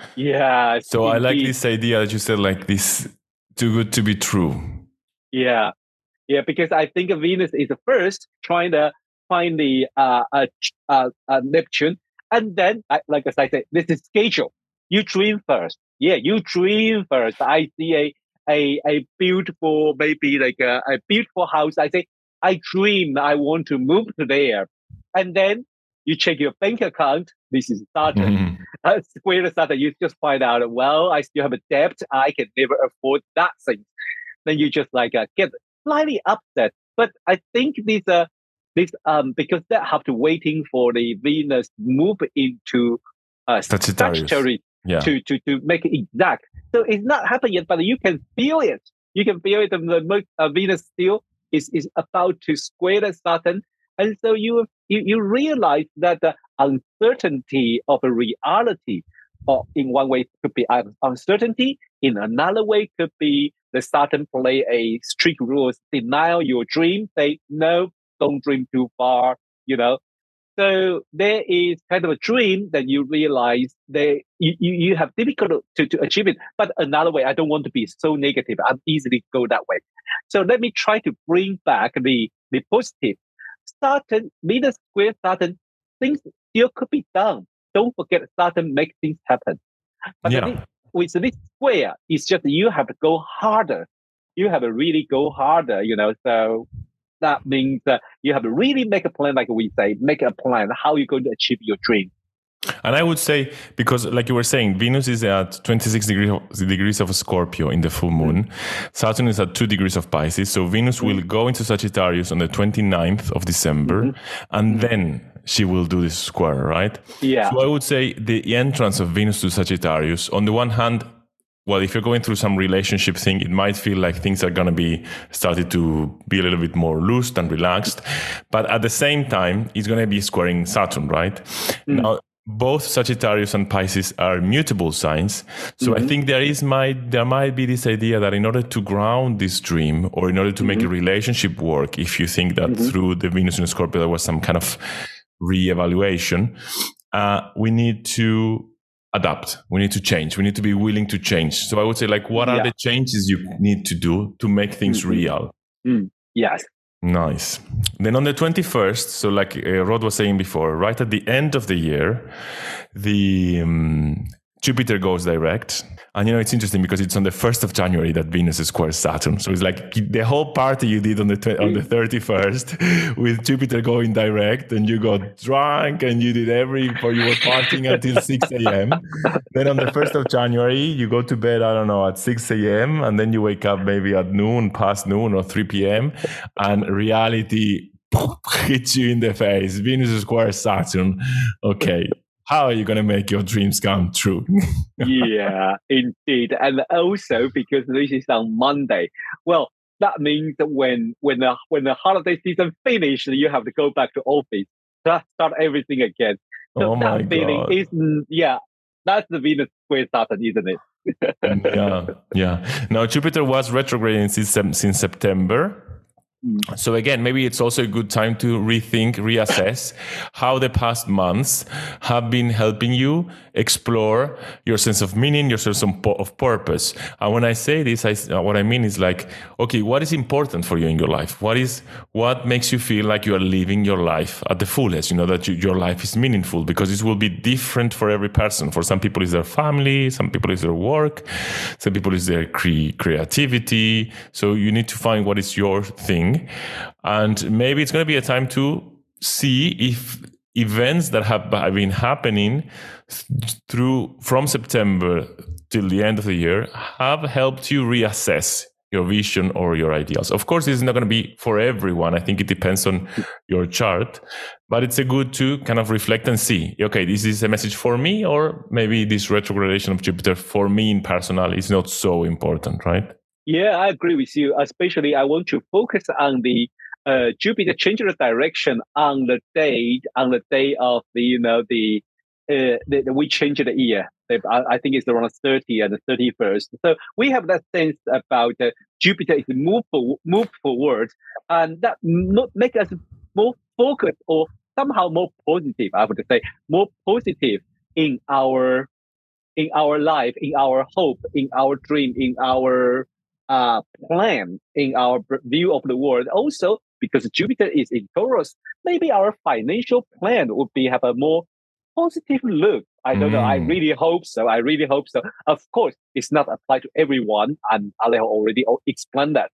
S3: Yeah.
S2: So
S3: indeed.
S2: I like this idea that you said, like this, too good to be true.
S3: Yeah, yeah, because I think Venus is first trying to find the uh, uh, uh, uh Neptune, and then like as I said, this is schedule. You dream first. Yeah, you dream first. I see a a a beautiful, maybe like a, a beautiful house. I say I dream I want to move to there. And then you check your bank account. This is Saturn. Mm-hmm. Uh, square Saturn. You just find out, well, I still have a debt. I can never afford that thing. Then you just like uh, get slightly upset. But I think this, uh, this um, because they have to waiting for the Venus move into uh, Sagittarius
S2: yeah.
S3: to, to, to make it exact. So it's not happened yet, but you can feel it. You can feel it. The uh, Venus still is, is about to square the Saturn. And so you, you you realize that the uncertainty of a reality, or in one way could be uncertainty, in another way could be the Saturn play a strict rules, denial your dream, say no, don't dream too far, you know. So there is kind of a dream that you realize that you, you, you have difficult to, to achieve it. But another way, I don't want to be so negative. I easily go that way. So let me try to bring back the, the positive. Saturn, Venus square Saturn, things still could be done. Don't forget Saturn makes things happen. But
S2: yeah.
S3: this, with this square, it's just you have to go harder. You have to really go harder, you know. So that means uh, you have to really make a plan, like we say, make a plan how you're going to achieve your dream.
S2: And I would say, because like you were saying, Venus is at twenty-six degree of, degrees of Scorpio in the full moon. Mm-hmm. Saturn is at two degrees of Pisces. So Venus mm-hmm. will go into Sagittarius on the twenty-ninth of December. Mm-hmm. And mm-hmm. then she will do this square, right?
S3: Yeah.
S2: So I would say the entrance of Venus to Sagittarius, on the one hand, well, if you're going through some relationship thing, it might feel like things are going to be started to be a little bit more loose and relaxed. But at the same time, it's going to be squaring Saturn, right? Mm. Now, both Sagittarius and Pisces are mutable signs. So mm-hmm. I think there is might there might be this idea that in order to ground this dream, or in order to mm-hmm. make a relationship work, if you think that mm-hmm. through the Venus in Scorpio there was some kind of re-evaluation, uh, we need to adapt. We need to change. We need to be willing to change. So I would say, like, what yeah. are the changes you need to do to make things mm-hmm. real?
S3: Mm. Yes.
S2: Nice. Then on the twenty-first, so like uh, Rod was saying before, right at the end of the year, the um, Jupiter goes direct. And, you know, it's interesting because it's on the first of January that Venus squares Saturn. So it's like the whole party you did on the tw- on the thirty-first with Jupiter going direct, and you got drunk and you did every, or you were partying until six a.m. Then on the first of January, you go to bed, I don't know, at six a.m. and then you wake up maybe at noon, past noon or three p.m. and reality hits you in the face. Venus squares Saturn. Okay. How are you going to make your dreams come true?
S3: Yeah, indeed. And also because this is on Monday. Well, that means that when when the when the holiday season finishes, you have to go back to office to start everything again. So
S2: oh my
S3: that feeling
S2: God.
S3: is, yeah, that's the Venus square Saturn, isn't it?
S2: yeah, yeah. Now Jupiter was retrograding since since September. So again, maybe it's also a good time to rethink, reassess how the past months have been helping you explore your sense of meaning, your sense of purpose. And when I say this, I, what I mean is like, okay, what is important for you in your life? What is what makes you feel like you are living your life at the fullest? You know, that you, your life is meaningful, because it will be different for every person. For some people, it's their family. Some people, it's their work. Some people, it's their cre- creativity. So you need to find what is your thing. And maybe it's going to be a time to see if events that have been happening through from September till the end of the year have helped you reassess your vision or your ideals. Of course, this is not going to be for everyone. I think it depends on your chart, but it's a good to kind of reflect and see, okay, this is a message for me, or maybe this retrogradation of Jupiter for me in personal is not so important, right?
S3: Yeah, I agree with you. Especially, I want to focus on the uh, Jupiter changing the direction on the day on the day of the you know the, uh, the, the we change the year. I, I think it's around thirty and the thirty-first. So we have that sense about uh, Jupiter is move for, move forward, and that not make us more focused or somehow more positive. I would say more positive in our in our life, in our hope, in our dream, in our Uh, plan, in our view of the world. Also, because Jupiter is in Taurus, maybe our financial plan would be have a more positive look. I don't mm. know. I really hope so. I really hope so. Of course, it's not applied to everyone, and Alejo already explained that.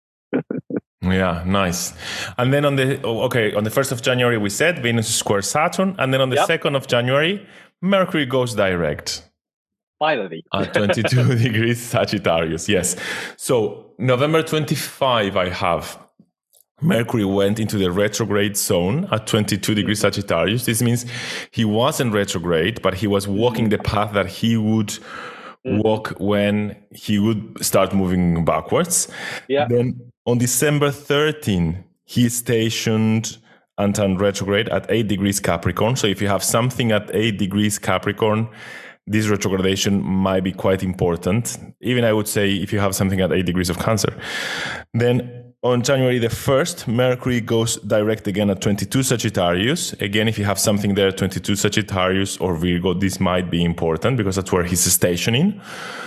S2: Yeah, nice. And then on the okay, on the first of January, we said Venus squares Saturn, and then on the yep. second of January, Mercury goes direct.
S3: Finally.
S2: At twenty-two degrees Sagittarius, yes. So November twenty-fifth, I have Mercury went into the retrograde zone at twenty-two degrees Sagittarius. This means he wasn't retrograde, but he was walking the path that he would walk when he would start moving backwards.
S3: Yeah.
S2: Then on December thirteenth, he stationed and turned retrograde at eight degrees Capricorn. So if you have something at eight degrees Capricorn, this retrogradation might be quite important. Even I would say if you have something at eight degrees of Cancer. Then on January the first, Mercury goes direct again at twenty-two Sagittarius. Again, if you have something there, twenty-two Sagittarius or Virgo, this might be important because that's where he's stationing.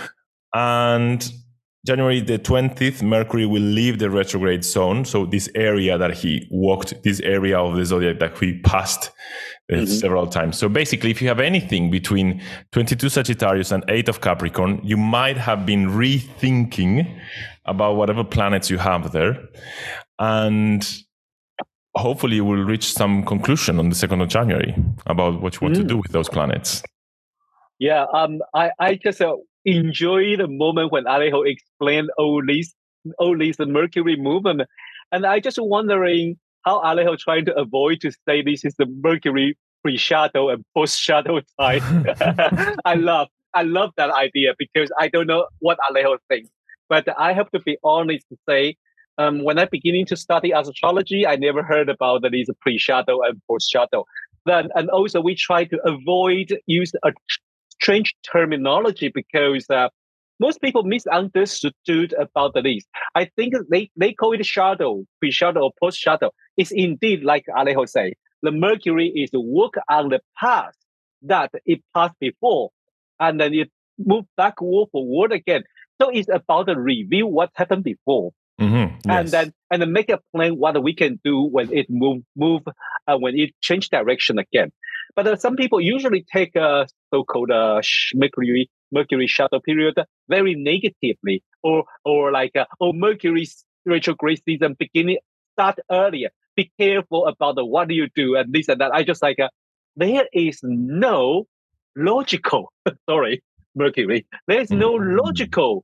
S2: And January the twentieth, Mercury will leave the retrograde zone. So this area that he walked, this area of the zodiac that he passed uh, mm-hmm. several times. So basically, if you have anything between twenty-two Sagittarius and eight of Capricorn, you might have been rethinking about whatever planets you have there. And hopefully you will reach some conclusion on the second of January about what you want mm. to do with those planets.
S3: Yeah, um, I, I just... Uh, enjoy the moment when Alejo explained all these, all these Mercury movement, and I just wondering how Alejo trying to avoid to say this is the Mercury pre-shadow and post-shadow time. I love I love that idea because I don't know what Alejo thinks. But I have to be honest to say, um, when I beginning to study astrology, I never heard about these pre-shadow and post-shadow. Then, and also we try to avoid use a strange terminology because uh, most people misunderstood about this. I think they, they call it shadow, pre-shadow or post-shadow. It's indeed like Alejo say, the Mercury is to work on the path that it passed before, and then it move backward forward again. So it's about to review what happened before,
S2: mm-hmm. yes.
S3: and then and then make a plan what we can do when it move move uh, when it change direction again. But uh, some people usually take a so-called uh, Mercury Mercury shadow period very negatively, or or like uh, oh Mercury's retrograde season beginning start earlier. Be careful about the, what do you do and this and that. I just like uh, there is no logical sorry Mercury. There is no logical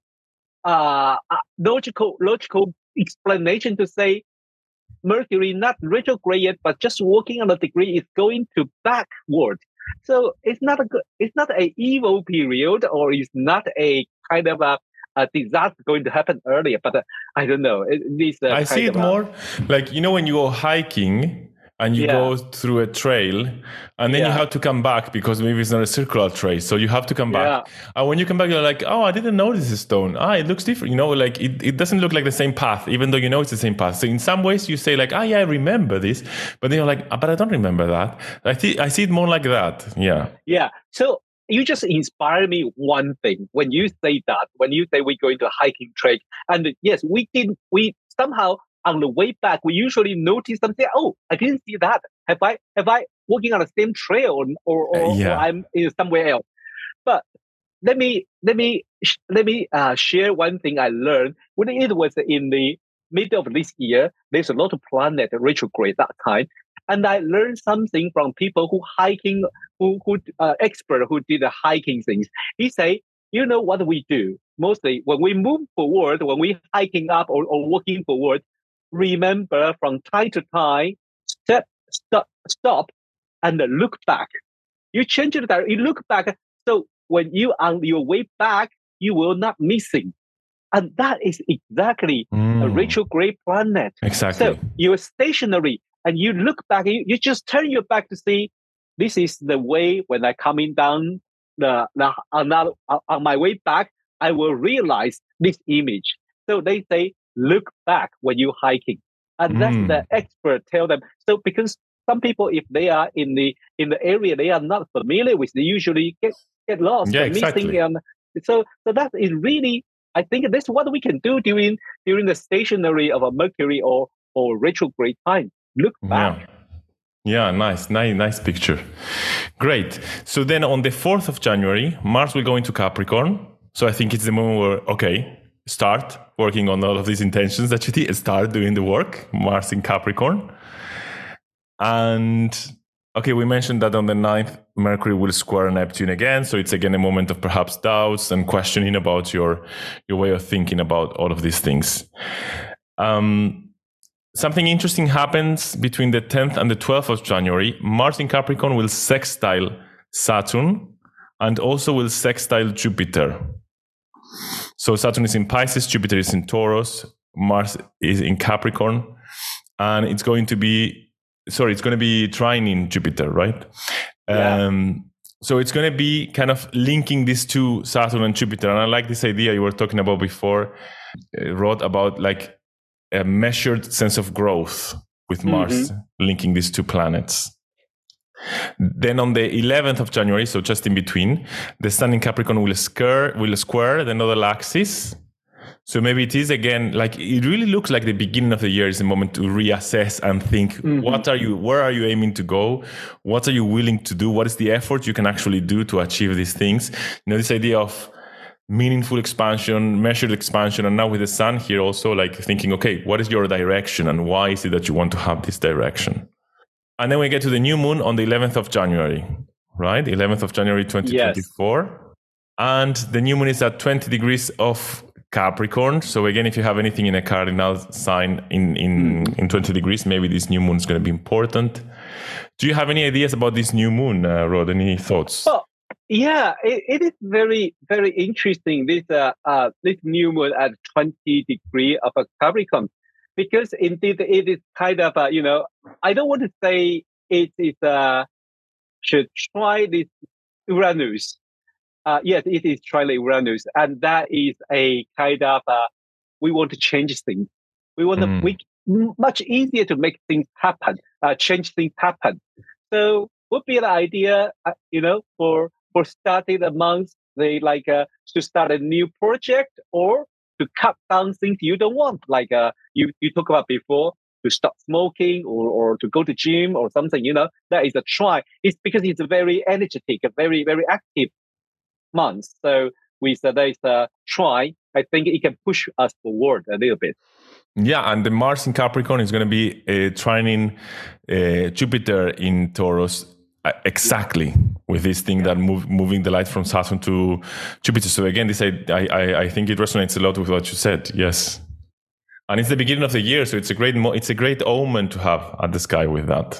S3: uh, uh logical logical explanation to say Mercury not retrograde yet, but just working on a degree is going to backward. So it's not a good, it's not an evil period, or it's not a kind of a, a disaster going to happen earlier. But uh, I don't know. It, this, uh,
S2: I see it more like, you know, when you go hiking and you
S3: yeah.
S2: go through a trail and then
S3: yeah.
S2: you have to come back because maybe it's not a circular trail. So you have to come back.
S3: Yeah.
S2: And when you come back, you're like, oh, I didn't notice this stone. Ah, it looks different. You know, like it, it doesn't look like the same path, even though you know it's the same path. So in some ways you say like, ah, yeah, I remember this. But then you're like, ah, but I don't remember that. I, th- I see it more like that. Yeah.
S3: Yeah. So you just inspire me one thing when you say that, when you say we're going to a hiking trail. And yes, we did, we somehow on the way back, we usually notice something. Oh, I didn't see that. Have I, have I walking on the same trail or, or,
S2: yeah.
S3: or I'm in somewhere else? But let me, let me, let me uh, share one thing I learned when it was in the middle of this year. There's a lot of planet retrograde that time. And I learned something from people who hiking, who, who uh, expert who did the hiking things. He say, you know what we do? Mostly when we move forward, when we hiking up or, or walking forward, remember from time to time, step, stop, stop, and look back. You change it, you look back. So when you on your way back, you will not missing. And that is exactly mm. a retrograde planet.
S2: Exactly.
S3: So you're stationary and you look back, you, you just turn your back to see, this is the way when I coming down the, the on, on my way back, I will realize this image. So they say, look back when you're hiking. And that's mm. the expert tell them. So because some people, if they are in the in the area they are not familiar with, they usually get, get lost
S2: yeah,
S3: and
S2: exactly.
S3: missing. And so so that is really, I think that's what we can do during during the stationary of a Mercury or, or retrograde time. Look back.
S2: Yeah. Yeah, nice, nice, nice picture. Great. So then on the fourth of January, Mars will go into Capricorn. So I think it's the moment where, okay, start working on all of these intentions that you did, start doing the work, Mars in Capricorn. And okay, we mentioned that on the ninth, Mercury will square Neptune again. So it's again a moment of perhaps doubts and questioning about your, your way of thinking about all of these things. Um, Something interesting happens between the tenth and the twelfth of January. Mars in Capricorn will sextile Saturn and also will sextile Jupiter. So Saturn is in Pisces, Jupiter is in Taurus, Mars is in Capricorn, and it's going to be, sorry, it's going to be trining Jupiter, right?
S3: Yeah.
S2: Um, so it's going to be kind of linking these two, Saturn and Jupiter. And I like this idea you were talking about before, uh, Rod, about like a measured sense of growth with Mars, mm-hmm. linking these two planets. Then on the eleventh of January, so just in between, the Sun in Capricorn will square, will square the nodal axis. So maybe it is again, like it really looks like the beginning of the year is a moment to reassess and think, mm-hmm. what are you, where are you aiming to go? What are you willing to do? What is the effort you can actually do to achieve these things? You know, this idea of meaningful expansion, measured expansion, and now with the Sun here also, like thinking, okay, what is your direction and why is it that you want to have this direction? And then we get to the new moon on the eleventh of January, right? eleventh of January twenty twenty-four. Yes. And the new moon is at twenty degrees of Capricorn. So again, if you have anything in a cardinal sign in, in, mm. in twenty degrees, maybe this new moon is going to be important. Do you have any ideas about this new moon, uh, Rod? Any thoughts?
S3: Well, Yeah, it, it is very, very interesting. This uh, uh this new moon at twenty degree of a Capricorn, because indeed it is kind of uh, you know, I don't want to say it is uh should try this Uranus. Uh, yes, it is trying Uranus, and that is a kind of uh, we want to change things. We want
S2: Mm.
S3: to make much easier to make things happen, uh, change things happen. So would be the idea, uh, you know, for for starting a month, they like uh, to start a new project or to cut down things you don't want, like uh, you you talked about before, to stop smoking or or to go to gym or something. You know, that is a try. It's because it's a very energetic, a very very active month. So with uh, that is a try, I think it can push us forward a little bit.
S2: Yeah, and the Mars in Capricorn is going to be uh, trining uh, Jupiter in Taurus uh, exactly with this thing that move, moving the light from Saturn to Jupiter. So again, this I, I I think it resonates a lot with what you said. Yes, and it's the beginning of the year, so it's a great mo- it's a great omen to have at the sky with that.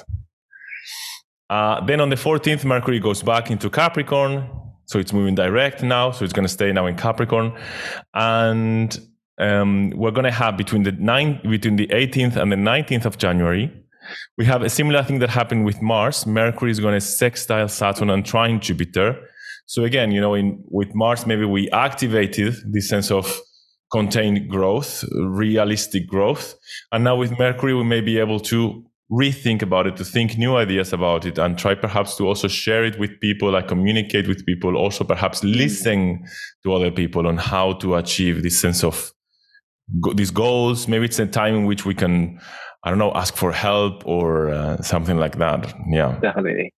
S2: Uh, then on the fourteenth, Mercury goes back into Capricorn, so it's moving direct now. So it's going to stay now in Capricorn, and Um, we're going to have between the nine, between the eighteenth and the nineteenth of January, we have a similar thing that happened with Mars. Mercury is going to sextile Saturn and trine Jupiter. So again, you know, in with Mars, maybe we activated this sense of contained growth, realistic growth, and now with Mercury, we may be able to rethink about it, to think new ideas about it, and try perhaps to also share it with people, like communicate with people, also perhaps listen to other people on how to achieve this sense of these goals. Maybe it's a time in which we can, I don't know, ask for help or uh, something like that. Yeah.
S3: Definitely.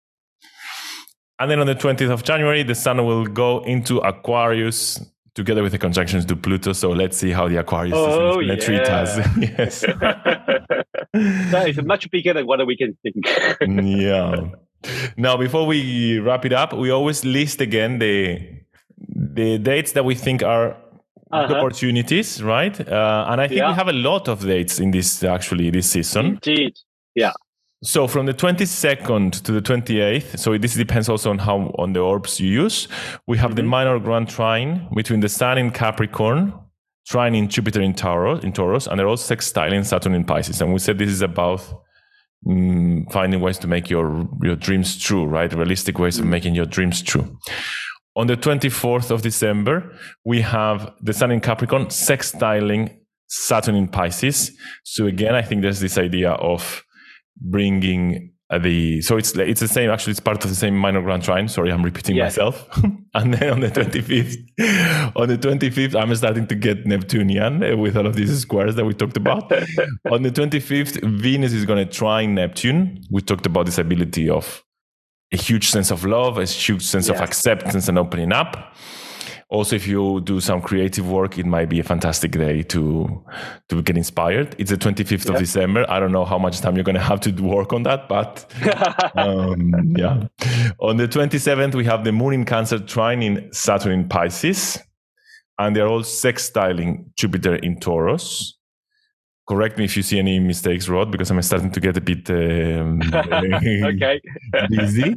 S2: And then on the twentieth of January, the sun will go into Aquarius together with the conjunctions to Pluto. So let's see how the Aquarius
S3: oh,
S2: is going to
S3: yeah.
S2: treat us. Yes.
S3: That is much bigger than what we can think.
S2: Yeah. Now, before we wrap it up, we always list again the the dates that we think are Uh-huh. opportunities, right? Uh, and I think yeah. we have a lot of dates in this, actually, this season.
S3: Indeed, yeah.
S2: So from the twenty-second to the twenty-eighth, so this depends also on how, on the orbs you use, we have mm-hmm. the minor grand trine between the Sun in Capricorn, trine in Jupiter in Taurus, in Taurus, and they're also sextiling Saturn in Pisces. And we said this is about mm, finding ways to make your, your dreams true, right? Realistic ways mm-hmm. of making your dreams true. On the twenty-fourth of December, we have the Sun in Capricorn sextiling Saturn in Pisces. So again, I think there's this idea of bringing the, so it's it's the same, actually it's part of the same minor grand trine. Sorry, I'm repeating yes. myself. And then on the twenty-fifth, on the twenty-fifth, I'm starting to get Neptunian with all of these squares that we talked about. On the twenty-fifth, Venus is going to trine Neptune. We talked about this ability of a huge sense of love, a huge sense yes. of acceptance and opening up. Also, if you do some creative work, it might be a fantastic day to to get inspired. It's the twenty-fifth yep. of December. I don't know how much time you're going to have to work on that, but um, yeah. On the twenty-seventh, we have the Moon in Cancer trining Saturn in Pisces, and they're all sextiling Jupiter in Taurus. Correct me if you see any mistakes, Rod, because I'm starting to get a bit um,
S3: okay.
S2: busy.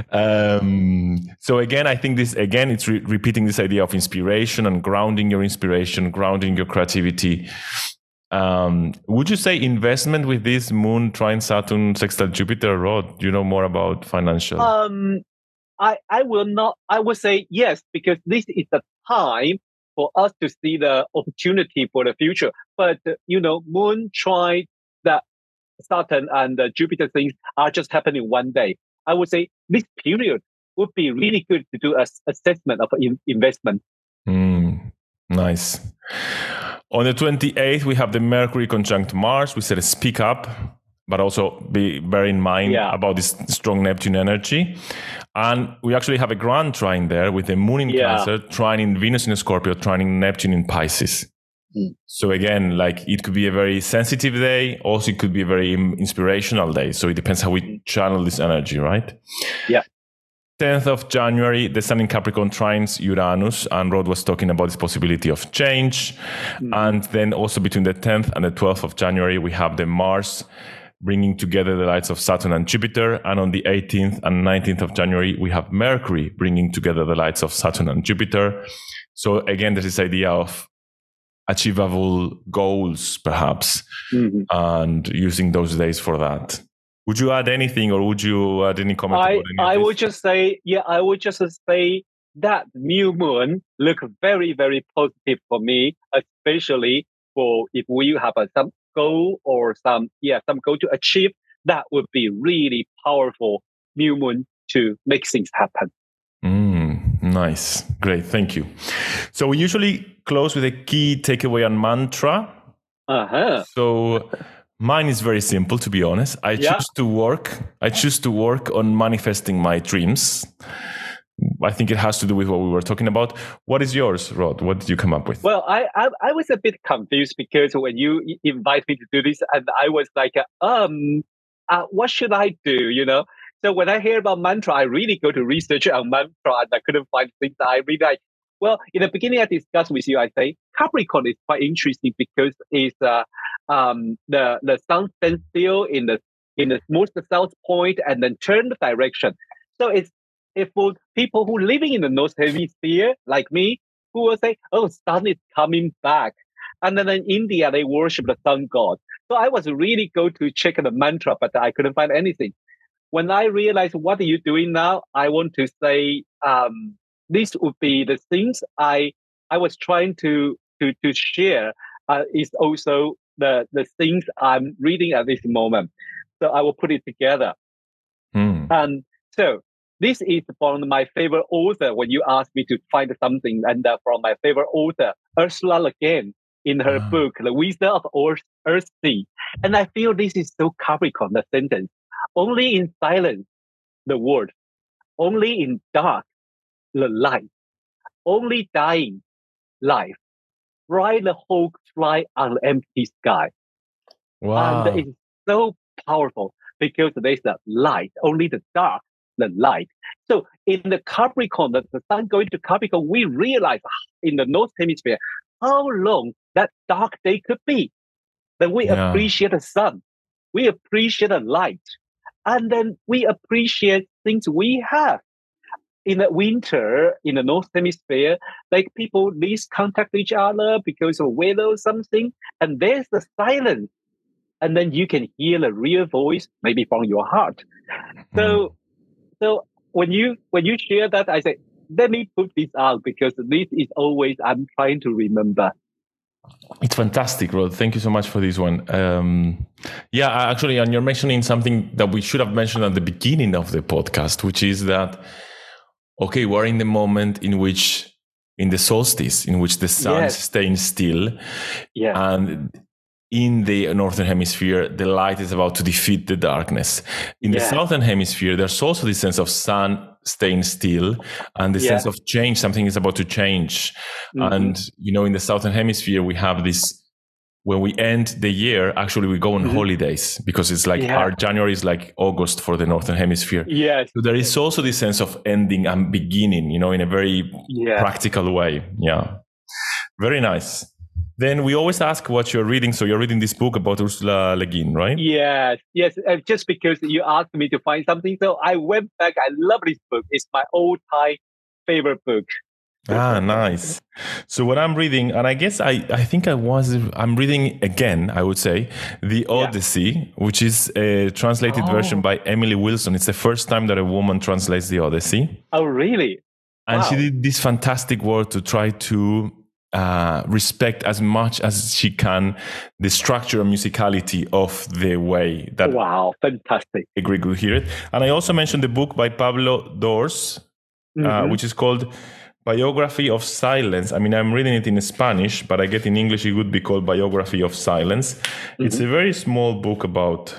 S2: Um, so again, I think this, again, it's re- repeating this idea of inspiration and grounding your inspiration, grounding your creativity. Um, would you say investment with this Moon, trine Saturn, sextile Jupiter, Rod? Do you know more about financial?
S3: Um, I, I will not, I would say yes, because this is the time for us to see the opportunity for the future. But, uh, you know, Moon, trine, that Saturn and uh, Jupiter things are just happening one day. I would say this period would be really good to do an assessment of in- investment.
S2: Mm, nice. On the twenty-eighth, we have the Mercury conjunct Mars. We said speak up, but also be bear in mind yeah. about this strong Neptune energy. And we actually have a grand trine there with the Moon in yeah. Cancer, trining Venus in Scorpio, trining Neptune in Pisces. Mm. So again, like it could be a very sensitive day. Also, it could be a very inspirational day. So it depends how we channel this energy, right?
S3: Yeah.
S2: tenth of January, the Sun in Capricorn trines Uranus, and Rod was talking about this possibility of change. Mm. And then also between the tenth and the twelfth of January, we have the Mars bringing together the lights of Saturn and Jupiter. And on the eighteenth and nineteenth of January, we have Mercury bringing together the lights of Saturn and Jupiter. So again, there's this idea of achievable goals, perhaps, mm-hmm. and using those days for that. Would you add anything, or would you add any comment?
S3: I,
S2: about any
S3: I
S2: of
S3: would just say, yeah, I would just say that new moon look very, very positive for me, especially for if we have a, some goal or some, yeah, some goal to achieve. That would be really powerful new moon to make things happen.
S2: Mm, nice. Great. Thank you. So we usually close with a key takeaway and mantra.
S3: Uh-huh.
S2: So mine is very simple, to be honest. I
S3: yeah.
S2: choose to work. I choose to work on manifesting my dreams. I think it has to do with what we were talking about. What is yours, Rod? What did you come up with?
S3: Well, I I, I was a bit confused because when you invite me to do this, and I was like, um, uh, what should I do? You know. So when I hear about mantra, I really go to research on mantra, and I couldn't find things that I really like. Well, in the beginning, I discussed with you. I say Capricorn is quite interesting because it's uh, um, the the sun stands still in the in the most south point and then turn the direction. So it's if for people who living in the north hemisphere like me, who will say, "Oh, sun is coming back," and then in India they worship the sun god. So I was really go to check the mantra, but I couldn't find anything. When I realized what are you doing now, I want to say um, this would be the things I I was trying to to to share. Uh, is also the the things I'm reading at this moment. So I will put it together.
S2: Mm.
S3: And so this is from my favorite author. When you ask me to find something, and uh, from my favorite author, Ursula Le Guin, in her ah. book The Wisdom of Earth, Earthsea. And I feel this is so Capricorn. The sentence. Only in silence, the word. Only in dark, the light. Only dying, life. Bright the hawk fly on the empty sky.
S2: Wow.
S3: And it's so powerful because there's the light, only the dark, the light. So in the Capricorn, the, the sun going to Capricorn, we realize in the North Hemisphere how long that dark day could be. Then we yeah. appreciate the sun. We appreciate the light. And then we appreciate things we have. In the winter, in the North Hemisphere, like people least contact each other because of weather or something. And there's the silence. And then you can hear the real voice, maybe from your heart. Mm. So so when you when you share that, I say, let me put this out because this is always I'm trying to remember.
S2: It's fantastic, Rod. Thank you so much for this one. Um, yeah, actually, and you're mentioning something that we should have mentioned at the beginning of the podcast, which is that, okay, we're in the moment in which, in the solstice, in which the sun yes. is staying still.
S3: Yeah.
S2: And in the northern hemisphere, the light is about to defeat the darkness. In yeah. the southern hemisphere, there's also this sense of sun staying still and the yeah. sense of change. Something is about to change. Mm-hmm. And, you know, in the southern hemisphere, we have this, when we end the year, actually we go on mm-hmm. holidays because it's like yeah. our January is like August for the northern hemisphere.
S3: Yes.
S2: So there is also this sense of ending and beginning, you know, in a very yeah. practical way. Yeah. Very nice. Then we always ask what you're reading. So you're reading this book about Ursula Le Guin, right?
S3: Yes, yes. Uh, just because you asked me to find something, so I went back. I love this book. It's my all-time favorite book.
S2: Ah, nice. So what I'm reading, and I guess I, I think I was, I'm reading again, I would say, The Odyssey, yeah. which is a translated oh. version by Emily Wilson. It's the first time that a woman translates The Odyssey.
S3: Oh, really?
S2: And
S3: wow.
S2: she did this fantastic work to try to Uh, respect as much as she can the structure and musicality of the way that
S3: wow fantastic
S2: a Greek would hear it. And I also mentioned the book by Pablo Dors, mm-hmm. uh, which is called Biography of Silence. I mean, I'm reading it in Spanish, but I get in English it would be called Biography of Silence. Mm-hmm. It's a very small book about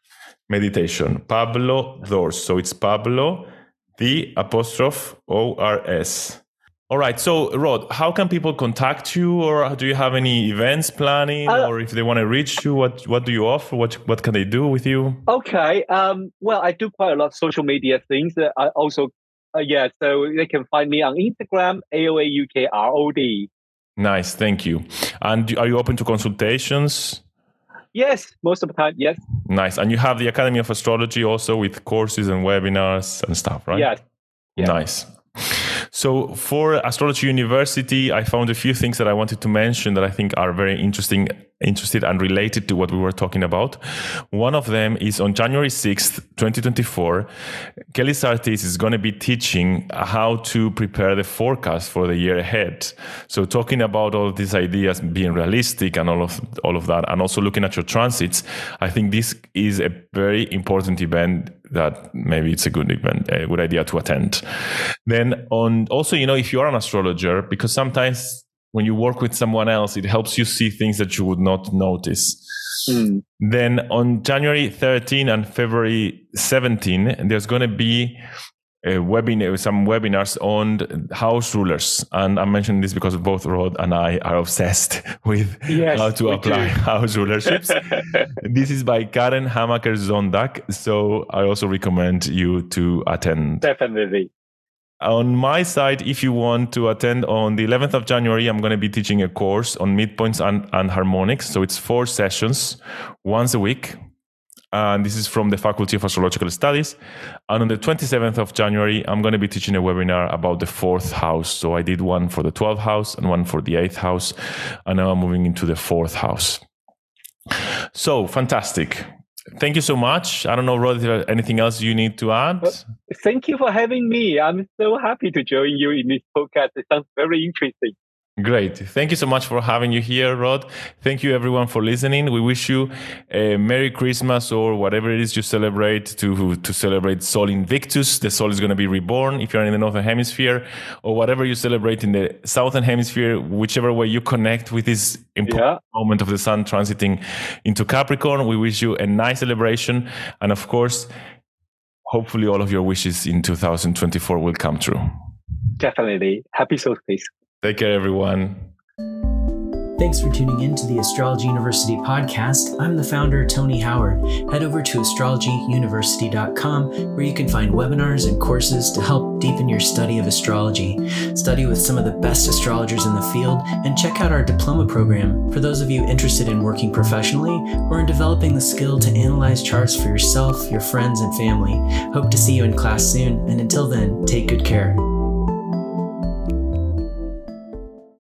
S2: meditation. Pablo Dors. So it's Pablo, the apostrophe O R S. All right. So, Rod, how can people contact you, or do you have any events planning, uh, or if they want to reach you, what what do you offer? What what can they do with you?
S3: Okay. Um. Well, I do quite a lot of social media things. Uh, I also, uh, yeah. So they can find me on Instagram, A O A U K R O D.
S2: Nice. Thank you. And are you open to consultations?
S3: Yes, most of the time, yes.
S2: Nice. And you have the Academy of Astrology also with courses and webinars and stuff, right?
S3: Yes. Yeah.
S2: Nice. So for Astrology University, I found a few things that I wanted to mention that I think are very interesting, interested and related to what we were talking about. One of them is on January sixth, twenty twenty-four, Kelly Sartis is going to be teaching how to prepare the forecast for the year ahead. So talking about all these ideas, being realistic and all of all of that, and also looking at your transits, I think this is a very important event that maybe it's a good event, a good idea to attend. Then on also, you know, if you are an astrologer, because sometimes when you work with someone else, it helps you see things that you would not notice. Mm. Then on January thirteenth and February seventeenth, there's going to be a webinar, some webinars on house rulers. And I'm mentioning this because both Rod and I are obsessed with yes, how to apply do. house rulerships. This is by Karen Hamaker-Zondak. So I also recommend you to attend.
S3: Definitely.
S2: On my side, if you want to attend on the eleventh of January, I'm going to be teaching a course on midpoints and, and harmonics. So it's four sessions once a week. And this is from the Faculty of Astrological Studies. And on the twenty-seventh of January, I'm going to be teaching a webinar about the fourth house. So I did one for the twelfth house and one for the eighth house. And now I'm moving into the fourth house. So fantastic. Thank you so much. I don't know, Rod, is there anything else you need to add? Well,
S3: thank you for having me. I'm so happy to join you in this podcast. It sounds very interesting.
S2: Great. Thank you so much for having you here, Rod. Thank you, everyone, for listening. We wish you a Merry Christmas or whatever it is you celebrate to, to celebrate Sol Invictus. The Sol is going to be reborn if you're in the Northern Hemisphere, or whatever you celebrate in the Southern Hemisphere, whichever way you connect with this important yeah. moment of the Sun transiting into Capricorn. We wish you a nice celebration. And of course, hopefully all of your wishes in two thousand twenty-four will come true.
S3: Definitely. Happy solstice.
S2: Take care, everyone.
S1: Thanks for tuning in to the Astrology University podcast. I'm the founder, Tony Howard. Head over to astrology university dot com where you can find webinars and courses to help deepen your study of astrology. Study with some of the best astrologers in the field and check out our diploma program for those of you interested in working professionally or in developing the skill to analyze charts for yourself, your friends, and family. Hope to see you in class soon, and until then, take good care.